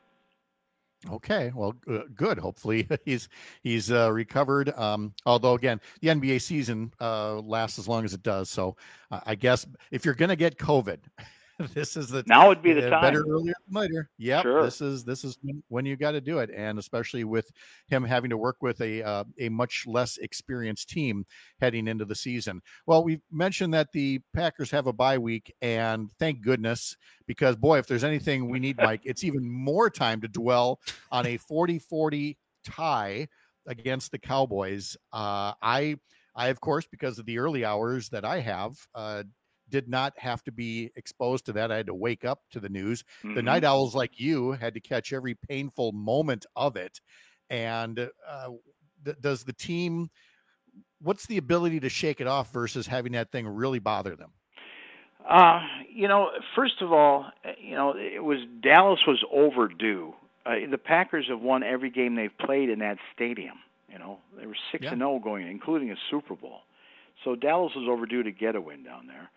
Okay, well, uh, good. Hopefully he's he's uh, recovered. Um, although again, the N B A season uh, lasts as long as it does. So uh, I guess if you're going to get COVID, this is the now would be the uh, time. Better earlier than later. Yeah, sure. This is this is when you got to do it, and especially with him having to work with a uh, a much less experienced team heading into the season. Well, we mentioned that the Packers have a bye week, and thank goodness, because boy, if there's anything we need, Mike, it's even more time to dwell on a forty forty tie against the Cowboys. Uh, I I of course, because of the early hours that I have. Uh, did not have to be exposed to that. I had to wake up to the news. Mm-hmm. The night owls like you had to catch every painful moment of it. And uh, th- does the team, what's the ability to shake it off versus having that thing really bother them? Uh, you know, first of all, you know, it was Dallas was overdue. Uh, the Packers have won every game they've played in that stadium. You know, they were six and zero going, including a Super Bowl. So Dallas was overdue to get a win down there.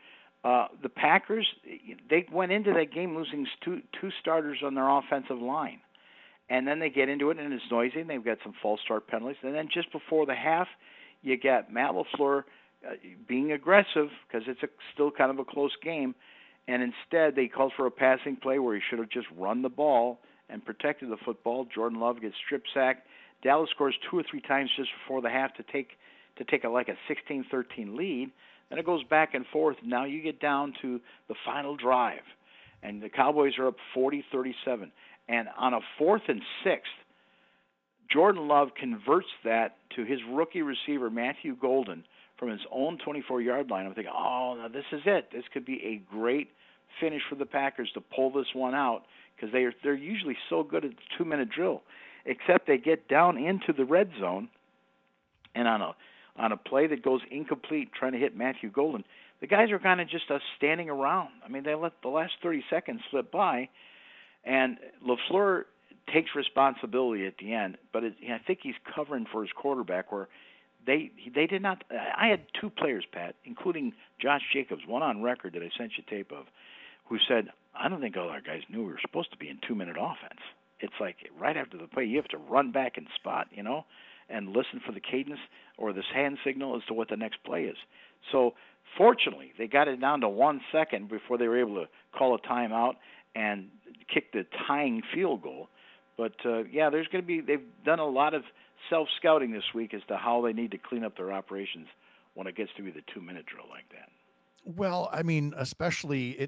Uh, the Packers, they went into that game losing two two starters on their offensive line. And then they get into it, and it's noisy, and they've got some false start penalties. And then just before the half, you got Matt LaFleur uh, being aggressive because it's a, still kind of a close game. And instead, they called for a passing play where he should have just run the ball and protected the football. Jordan Love gets strip sacked. Dallas scores two or three times just before the half to take to take a, like a sixteen thirteen lead. Then it goes back and forth. Now you get down to the final drive, and the Cowboys are up forty thirty-seven. And on a fourth and sixth, Jordan Love converts that to his rookie receiver, Matthew Golden, from his own twenty-four-yard line. I'm thinking, oh, now this is it. This could be a great finish for the Packers to pull this one out because they are, they're usually so good at the two-minute drill, except they get down into the red zone, and on a on a play that goes incomplete trying to hit Matthew Golden, the guys are kind of just uh, standing around. I mean, they let the last thirty seconds slip by, and LaFleur takes responsibility at the end, but it, I think he's covering for his quarterback where they they did not. I had two players, Pat, including Josh Jacobs, one on record that I sent you tape of, who said, I don't think all our guys knew we were supposed to be in two-minute offense. It's like right after the play, you have to run back and spot, you know, and listen for the cadence or this hand signal as to what the next play is. So fortunately, they got it down to one second before they were able to call a timeout and kick the tying field goal. But, uh, yeah, there's going to be – they've done a lot of self-scouting this week as to how they need to clean up their operations when it gets to be the two-minute drill like that. Well, I mean, especially it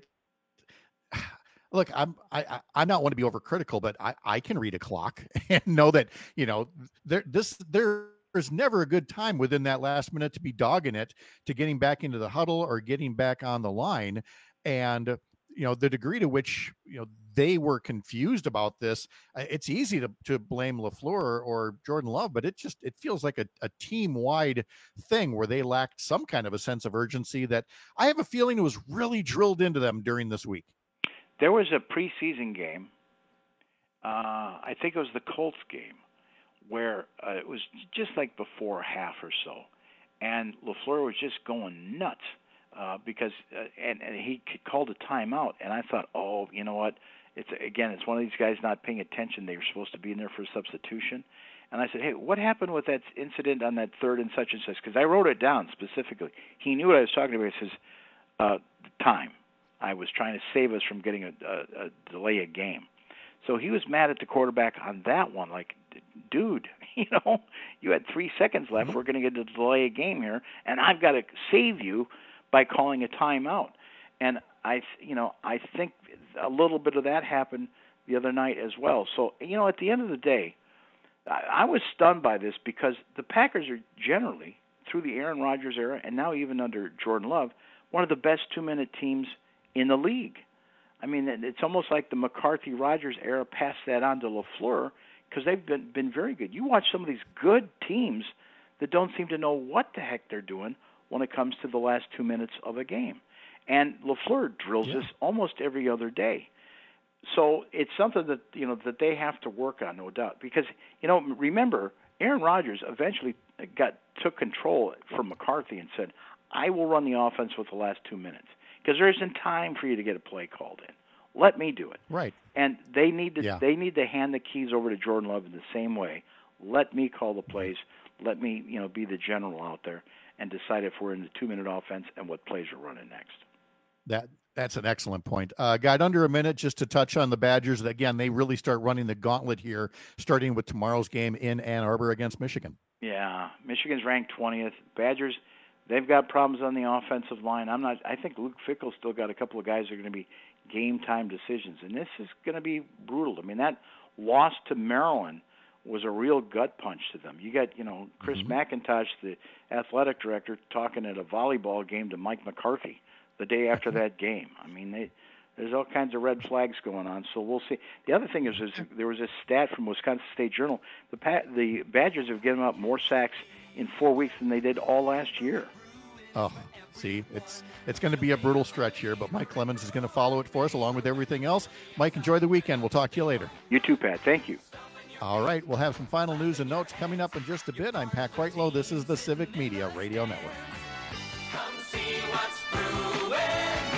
– look, I'm I I, I not want to be overcritical, but I, I can read a clock and know that, you know, there this there's never a good time within that last minute to be dogging it, to getting back into the huddle or getting back on the line. And, you know, the degree to which, you know, they were confused about this, it's easy to, to blame LaFleur or Jordan Love, but it just, it feels like a, a team-wide thing where they lacked some kind of a sense of urgency that I have a feeling was really drilled into them during this week. There was a preseason game, uh, I think it was the Colts game, where uh, it was just like before half or so, and LaFleur was just going nuts uh, because, uh, and, and he called a timeout, and I thought, oh, you know what, it's again, it's one of these guys not paying attention. They were supposed to be in there for a substitution. And I said, hey, what happened with that incident on that third and such and such? Because I wrote it down specifically. He knew what I was talking about. He says, uh, time. I was trying to save us from getting a, a, a delay a game. So he was mad at the quarterback on that one. Like, dude, you know, you had three seconds left. We're going to get a delay a game here, and I've got to save you by calling a timeout. And I, you know, I think a little bit of that happened the other night as well. So, you know, at the end of the day, I, I was stunned by this because the Packers are generally, through the Aaron Rodgers era and now even under Jordan Love, one of the best two-minute teams in the league. I mean, it's almost like the McCarthy-Rodgers era passed that on to LaFleur because they've been, been very good. You watch some of these good teams that don't seem to know what the heck they're doing when it comes to the last two minutes of a game. And LaFleur drills yeah. this almost every other day. So it's something that, you know, that they have to work on, no doubt. Because, you know, remember, Aaron Rodgers eventually got took control from McCarthy and said, I will run the offense with the last two minutes. Because there isn't time for you to get a play called in. Let me do it. Right. And they need to yeah. they need to hand the keys over to Jordan Love in the same way. Let me call the plays. Let me, you know, be the general out there and decide if we're in the two-minute offense and what plays are running next. That that's an excellent point. Uh, got under a minute just to touch on the Badgers. Again, they really start running the gauntlet here, starting with tomorrow's game in Ann Arbor against Michigan. Yeah, Michigan's ranked twentieth. Badgers, they've got problems on the offensive line. I'm not. I think Luke Fickell's still got a couple of guys that are going to be game time decisions, and this is going to be brutal. I mean, that loss to Maryland was a real gut punch to them. You got, you know, Chris mm-hmm. McIntosh, the athletic director, talking at a volleyball game to Mike McCarthy the day after that game. I mean, they, there's all kinds of red flags going on, so we'll see. The other thing is, is there was a stat from Wisconsin State Journal. The the Badgers have given up more sacks in four weeks than they did all last year. Oh, see, it's it's going to be a brutal stretch here, but Mike Clemens is going to follow it for us along with everything else. Mike, enjoy the weekend. We'll talk to you later. You too, Pat. Thank you. All right, we'll have some final news and notes coming up in just a bit. I'm Pat Whitelow. This is the Civic Media Radio Network. Come see what's brewing.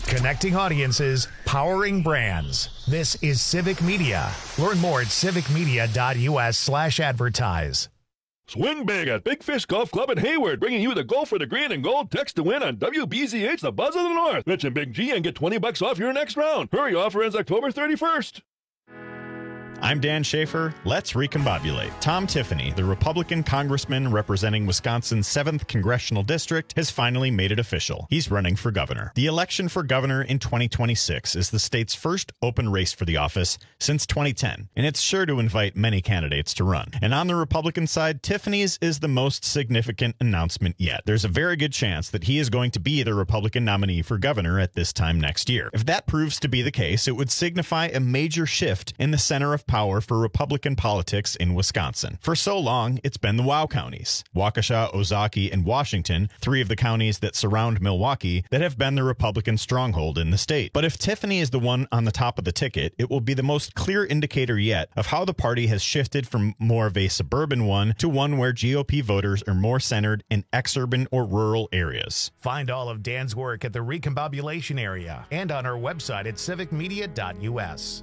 Connecting audiences, powering brands. This is Civic Media. Learn more at civicmedia.us slash advertise. Swing big at Big Fish Golf Club in Hayward, bringing you the Go for the Green and Gold Text to Win on W B Z H, the Buzz of the North. Mention Big G and get twenty bucks off your next round. Hurry, offer ends October thirty-first. I'm Dan Schaefer. Let's recombobulate. Tom Tiffany, the Republican congressman representing Wisconsin's seventh Congressional District, has finally made it official. He's running for governor. The election for governor in twenty twenty-six is the state's first open race for the office since twenty ten, and it's sure to invite many candidates to run. And on the Republican side, Tiffany's is the most significant announcement yet. There's a very good chance that he is going to be the Republican nominee for governor at this time next year. If that proves to be the case, it would signify a major shift in the center of power for Republican politics in Wisconsin. For so long, it's been the WOW counties, Waukesha, Ozaukee, and Washington, three of the counties that surround Milwaukee, that have been the Republican stronghold in the state. But if Tiffany is the one on the top of the ticket, it will be the most clear indicator yet of how the party has shifted from more of a suburban one to one where G O P voters are more centered in exurban or rural areas. Find all of Dan's work at the Recombobulation area and on our website at civic media dot u s.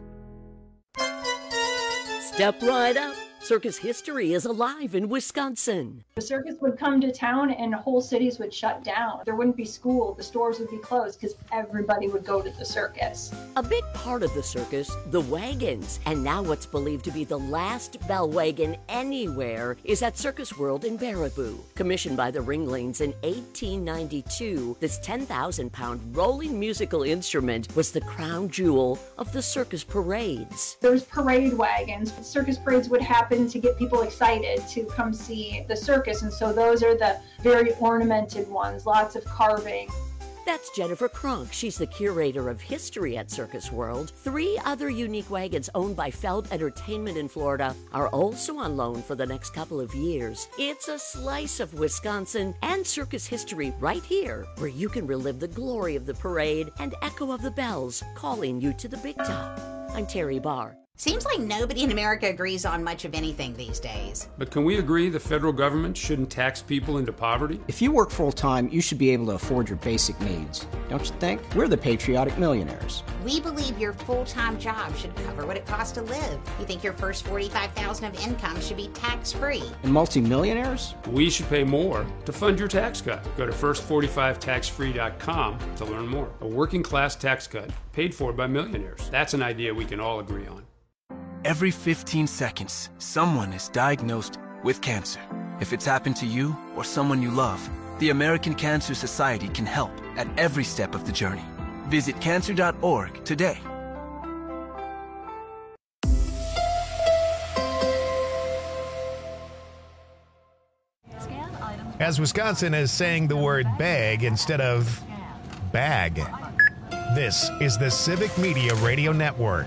Step right up. Circus history is alive in Wisconsin. The circus would come to town and whole cities would shut down. There wouldn't be school, the stores would be closed because everybody would go to the circus. A big part of the circus, the wagons. And now what's believed to be the last bell wagon anywhere is at Circus World in Baraboo. Commissioned by the Ringlings in eighteen ninety-two, this ten thousand pound rolling musical instrument was the crown jewel of the circus parades. There's parade wagons. Circus parades would happen to get people excited to come see the circus, and so those are the very ornamented ones, lots of carving. That's Jennifer Kronk. She's the curator of history at Circus World. Three other unique wagons owned by Feld Entertainment in Florida are also on loan for the next couple of years. It's a slice of Wisconsin and circus history right here, where you can relive the glory of the parade and echo of the bells calling you to the big top. I'm Terry Barr. Seems like nobody in America agrees on much of anything these days. But can we agree the federal government shouldn't tax people into poverty? If you work full-time, you should be able to afford your basic needs. Don't you think? We're the patriotic millionaires. We believe your full-time job should cover what it costs to live. You think your first forty-five thousand dollars of income should be tax-free. And multimillionaires? We should pay more to fund your tax cut. Go to first forty-five tax free dot com to learn more. A working-class tax cut paid for by millionaires. That's an idea we can all agree on. Every fifteen seconds, someone is diagnosed with cancer. If it's happened to you or someone you love, the American Cancer Society can help at every step of the journey. Visit cancer dot org today. As Wisconsin is saying the word bag instead of bag. This is the Civic Media Radio Network.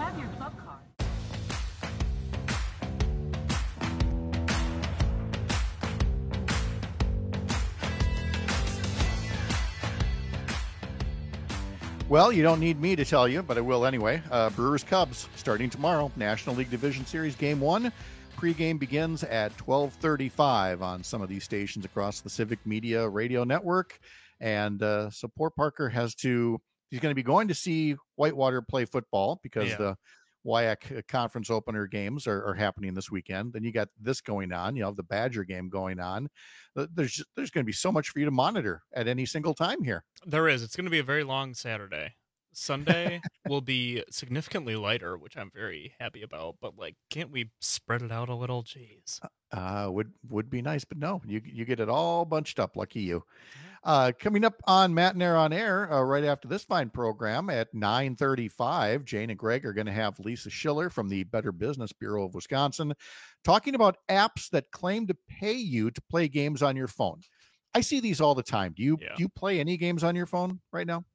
Well, you don't need me to tell you, but I will anyway. Uh, Brewers Cubs starting tomorrow. National League Division Series Game One. Pregame begins at twelve thirty-five on some of these stations across the Civic Media Radio Network. And uh, so poor Parker has to. He's going to be going to see Whitewater play football because Yeah. the W I A C conference opener games are, are happening this weekend. Then you got this going on. You have the Badger game going on. Uh, There's there's going to be so much for you to monitor at any single time here. There is. It's going to be a very long Saturday. Sunday will be significantly lighter, which I'm very happy about. But like, can't we spread it out a little? Jeez. Uh, would would be nice, but no, you you get it all bunched up. Lucky you. Uh, coming up on Matt and Air on Air, uh, right after this fine program at nine thirty-five, Jane and Greg are going to have Lisa Schiller from the Better Business Bureau of Wisconsin talking about apps that claim to pay you to play games on your phone. I see these all the time. Do you Yeah. do you play any games on your phone right now?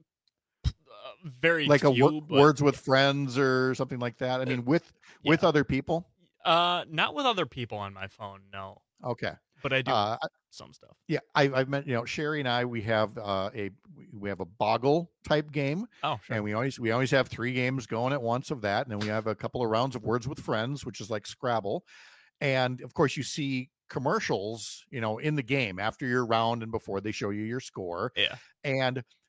Very Like a few, wor- but- Words with Friends or something like that? I mean, with with other people. Uh, not with other people on my phone, no. Okay. But I do Uh, some stuff. Yeah, I, I've met, you know, Sherry and I, we have uh, a we have a Boggle type game. Oh, sure. And we always we always have three games going at once of that, and then we have a couple of rounds of Words with Friends, which is like Scrabble. And of course, you see commercials, you know, in the game after your round and before they show you your score. Yeah. And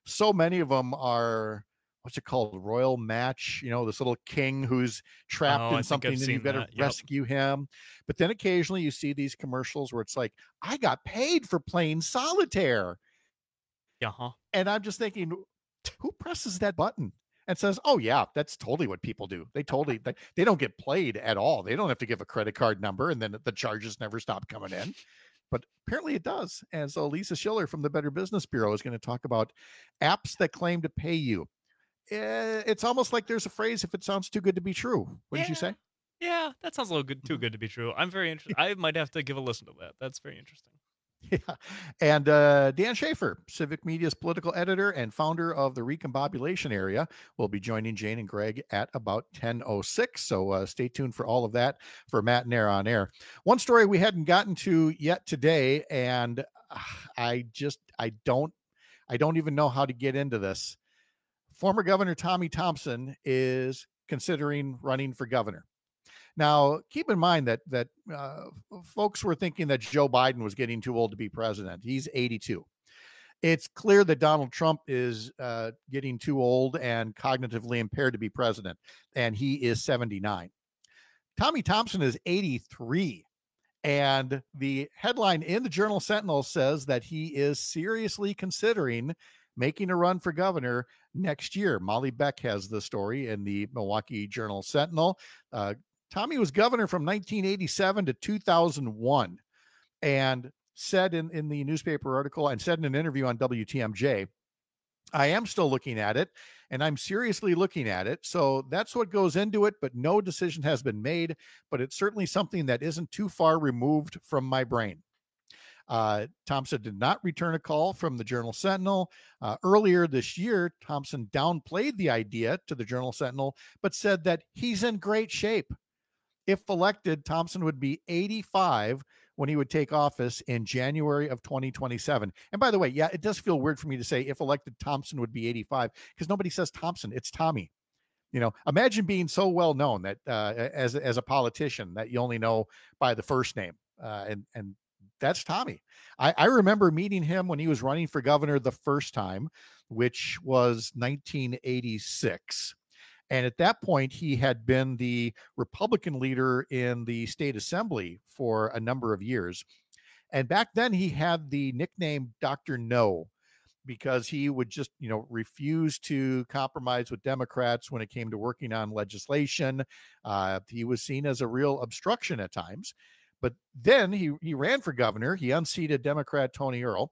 so many of them are, what's it called? Royal Match, you know, this little king who's trapped Oh, I in think something I've and seen you've got to that. Yep. rescue him. But then occasionally you see these commercials where it's like, I got paid for playing solitaire. Yeah. Huh. And I'm just thinking, who presses that button and says, oh yeah, that's totally what people do. They totally, they, they don't get played at all. They don't have to give a credit card number and then the charges never stop coming in. But apparently it does. And so Lisa Schiller from the Better Business Bureau is going to talk about apps that claim to pay you. Eh, It's almost like there's a phrase, if it sounds too good to be true. What did you say? Yeah, that sounds a little good, too good to be true. I'm very interested. I might have to give a listen to that. That's very interesting. Yeah. And uh, Dan Schaefer, Civic Media's political editor and founder of the Recombobulation Area, will be joining Jane and Greg at about ten oh six. So uh, stay tuned for all of that for Matt and Air on Air. One story we hadn't gotten to yet today, and uh, I just, I don't, I don't even know how to get into this. Former Governor Tommy Thompson is considering running for governor. Now, keep in mind that that uh, folks were thinking that Joe Biden was getting too old to be president. He's eighty-two. It's clear that Donald Trump is uh, getting too old and cognitively impaired to be president, and he is seventy-nine. Tommy Thompson is eighty-three, and the headline in the Journal Sentinel says that he is seriously considering making a run for governor next year. Molly Beck has the story in the Milwaukee Journal Sentinel. Uh, Tommy was governor from nineteen eighty-seven to two thousand one and said in, in the newspaper article and said in an interview on W T M J, I am still looking at it and I'm seriously looking at it. So that's what goes into it, but no decision has been made, but it's certainly something that isn't too far removed from my brain. Uh, Thompson did not return a call from the Journal Sentinel. Uh, earlier this year, Thompson downplayed the idea to the Journal Sentinel, but said that he's in great shape. If elected, Thompson would be eighty-five when he would take office in January of twenty twenty-seven. And by the way, yeah, it does feel weird for me to say if elected, Thompson would be eighty-five because nobody says Thompson. It's Tommy. You know, imagine being so well known that uh, as, as a politician that you only know by the first name. Uh, and, and that's Tommy. I, I remember meeting him when he was running for governor the first time, which was nineteen eighty-six. And at that point, he had been the Republican leader in the state assembly for a number of years. And back then he had the nickname Doctor No, because he would just, you know, refuse to compromise with Democrats when it came to working on legislation. Uh, he was seen as a real obstruction at times. But then he, he ran for governor. He unseated Democrat Tony Earl.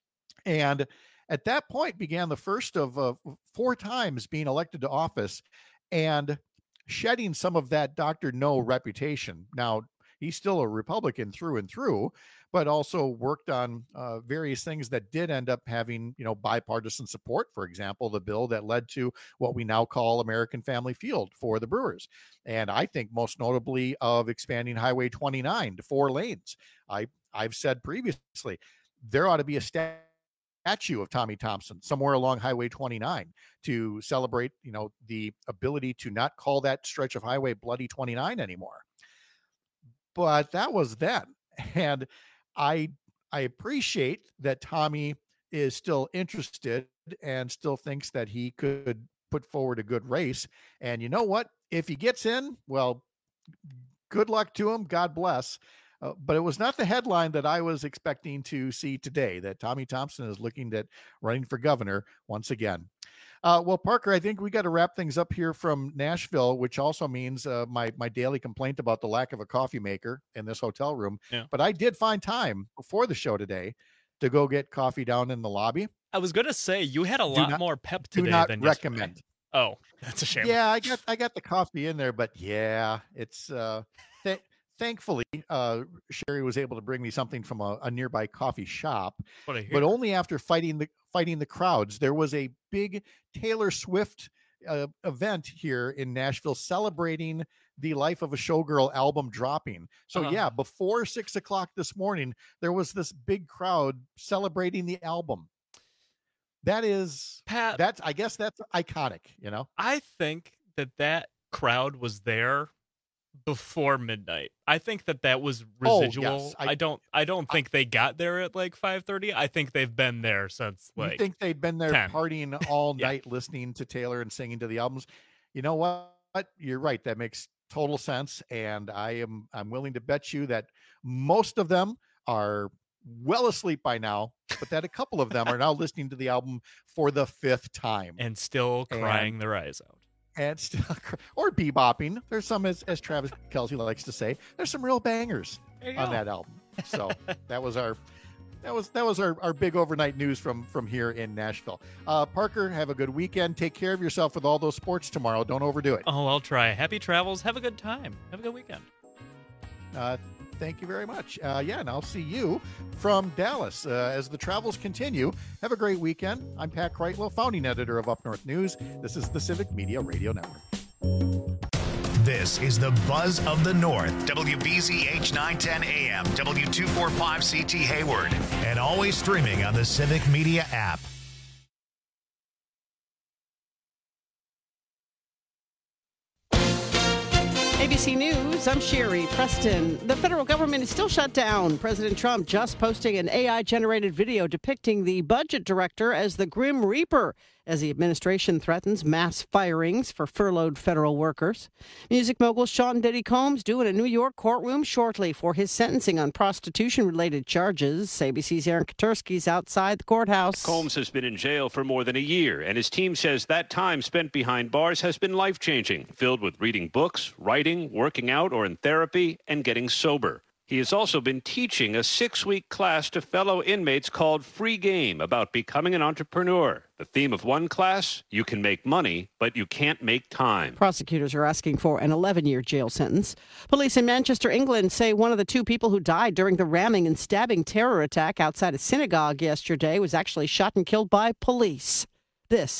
And at that point began the first of uh, four times being elected to office and shedding some of that Doctor No reputation. Now, he's still a Republican through and through, but also worked on uh, various things that did end up having, you know, bipartisan support. For example, the bill that led to what we now call American Family Field for the Brewers. And I think most notably of expanding Highway twenty-nine to four lanes. I, I've said previously, there ought to be a statute statue of Tommy Thompson somewhere along Highway twenty-nine to celebrate, you know, the ability to not call that stretch of highway Bloody twenty-nine anymore. But that was then. And I, I appreciate that Tommy is still interested and still thinks that he could put forward a good race. And you know what? If he gets in, well, good luck to him. God bless. Uh, but it was not the headline that I was expecting to see today, that Tommy Thompson is looking at running for governor once again. Uh, well, Parker, I think we got to wrap things up here from Nashville, which also means uh, my, my daily complaint about the lack of a coffee maker in this hotel room. Yeah. But I did find time before the show today to go get coffee down in the lobby. I was going to say, you had a Do lot not- more pep do today not than recommend. yesterday. Oh, that's a shame. Yeah, I got I got the coffee in there, but yeah, it's uh th- thankfully uh Sherry was able to bring me something from a, a nearby coffee shop, What I hear. but only after fighting the fighting the crowds. There was a big Taylor Swift uh, event here in Nashville celebrating the Life of a Showgirl album dropping. So Uh-huh. yeah, before six o'clock this morning, there was this big crowd celebrating the album. That is Pat, that's I guess that's iconic, you know. I think that that crowd was there before midnight. I think that that was Oh, residual. yes. I, I- don't. I don't think they got there at like five thirty. I think they've been there since like. You think they'd been there ten. partying all night listening to Taylor and singing to the albums? You know what? You're right. That makes total sense. And I am I'm willing to bet you that most of them are well asleep by now, but that a couple of them are now listening to the album for the fifth time. and still crying And- their eyes out. and still or bebopping. There's some, as, as Travis Kelsey likes to say, there's some real bangers There you on go. that album. So that was our that was that was our, our big overnight news from from here in Nashville. Uh, Parker, have a good weekend. Take care of yourself with all those sports tomorrow. Don't overdo it. Oh, I'll try. Happy travels. Have a good time. Have a good weekend. Uh, thank you very much. Uh, yeah, and I'll see you from Dallas uh, as the travels continue. Have a great weekend. I'm Pat Kreitlow, founding editor of Up North News. This is the Civic Media Radio Network. This is the Buzz of the North, W B Z H nine ten A M, W two forty-five C T Hayward, and always streaming on the Civic Media app. A B C News, I'm Sherry Preston. The federal government is still shut down. President Trump just posting an A I-generated video depicting the budget director as the Grim Reaper as the administration threatens mass firings for furloughed federal workers. Music mogul Sean Diddy Combs due in a New York courtroom shortly for his sentencing on prostitution-related charges. A B C's Aaron Katursky's outside the courthouse. Combs has been in jail for more than a year, and his team says that time spent behind bars has been life-changing, filled with reading books, writing, working out or in therapy, and getting sober. He has also been teaching a six-week class to fellow inmates called Free Game about becoming an entrepreneur. The theme of one class, you can make money, but you can't make time. Prosecutors are asking for an eleven-year jail sentence. Police in Manchester, England say one of the two people who died during the ramming and stabbing terror attack outside a synagogue yesterday was actually shot and killed by police. This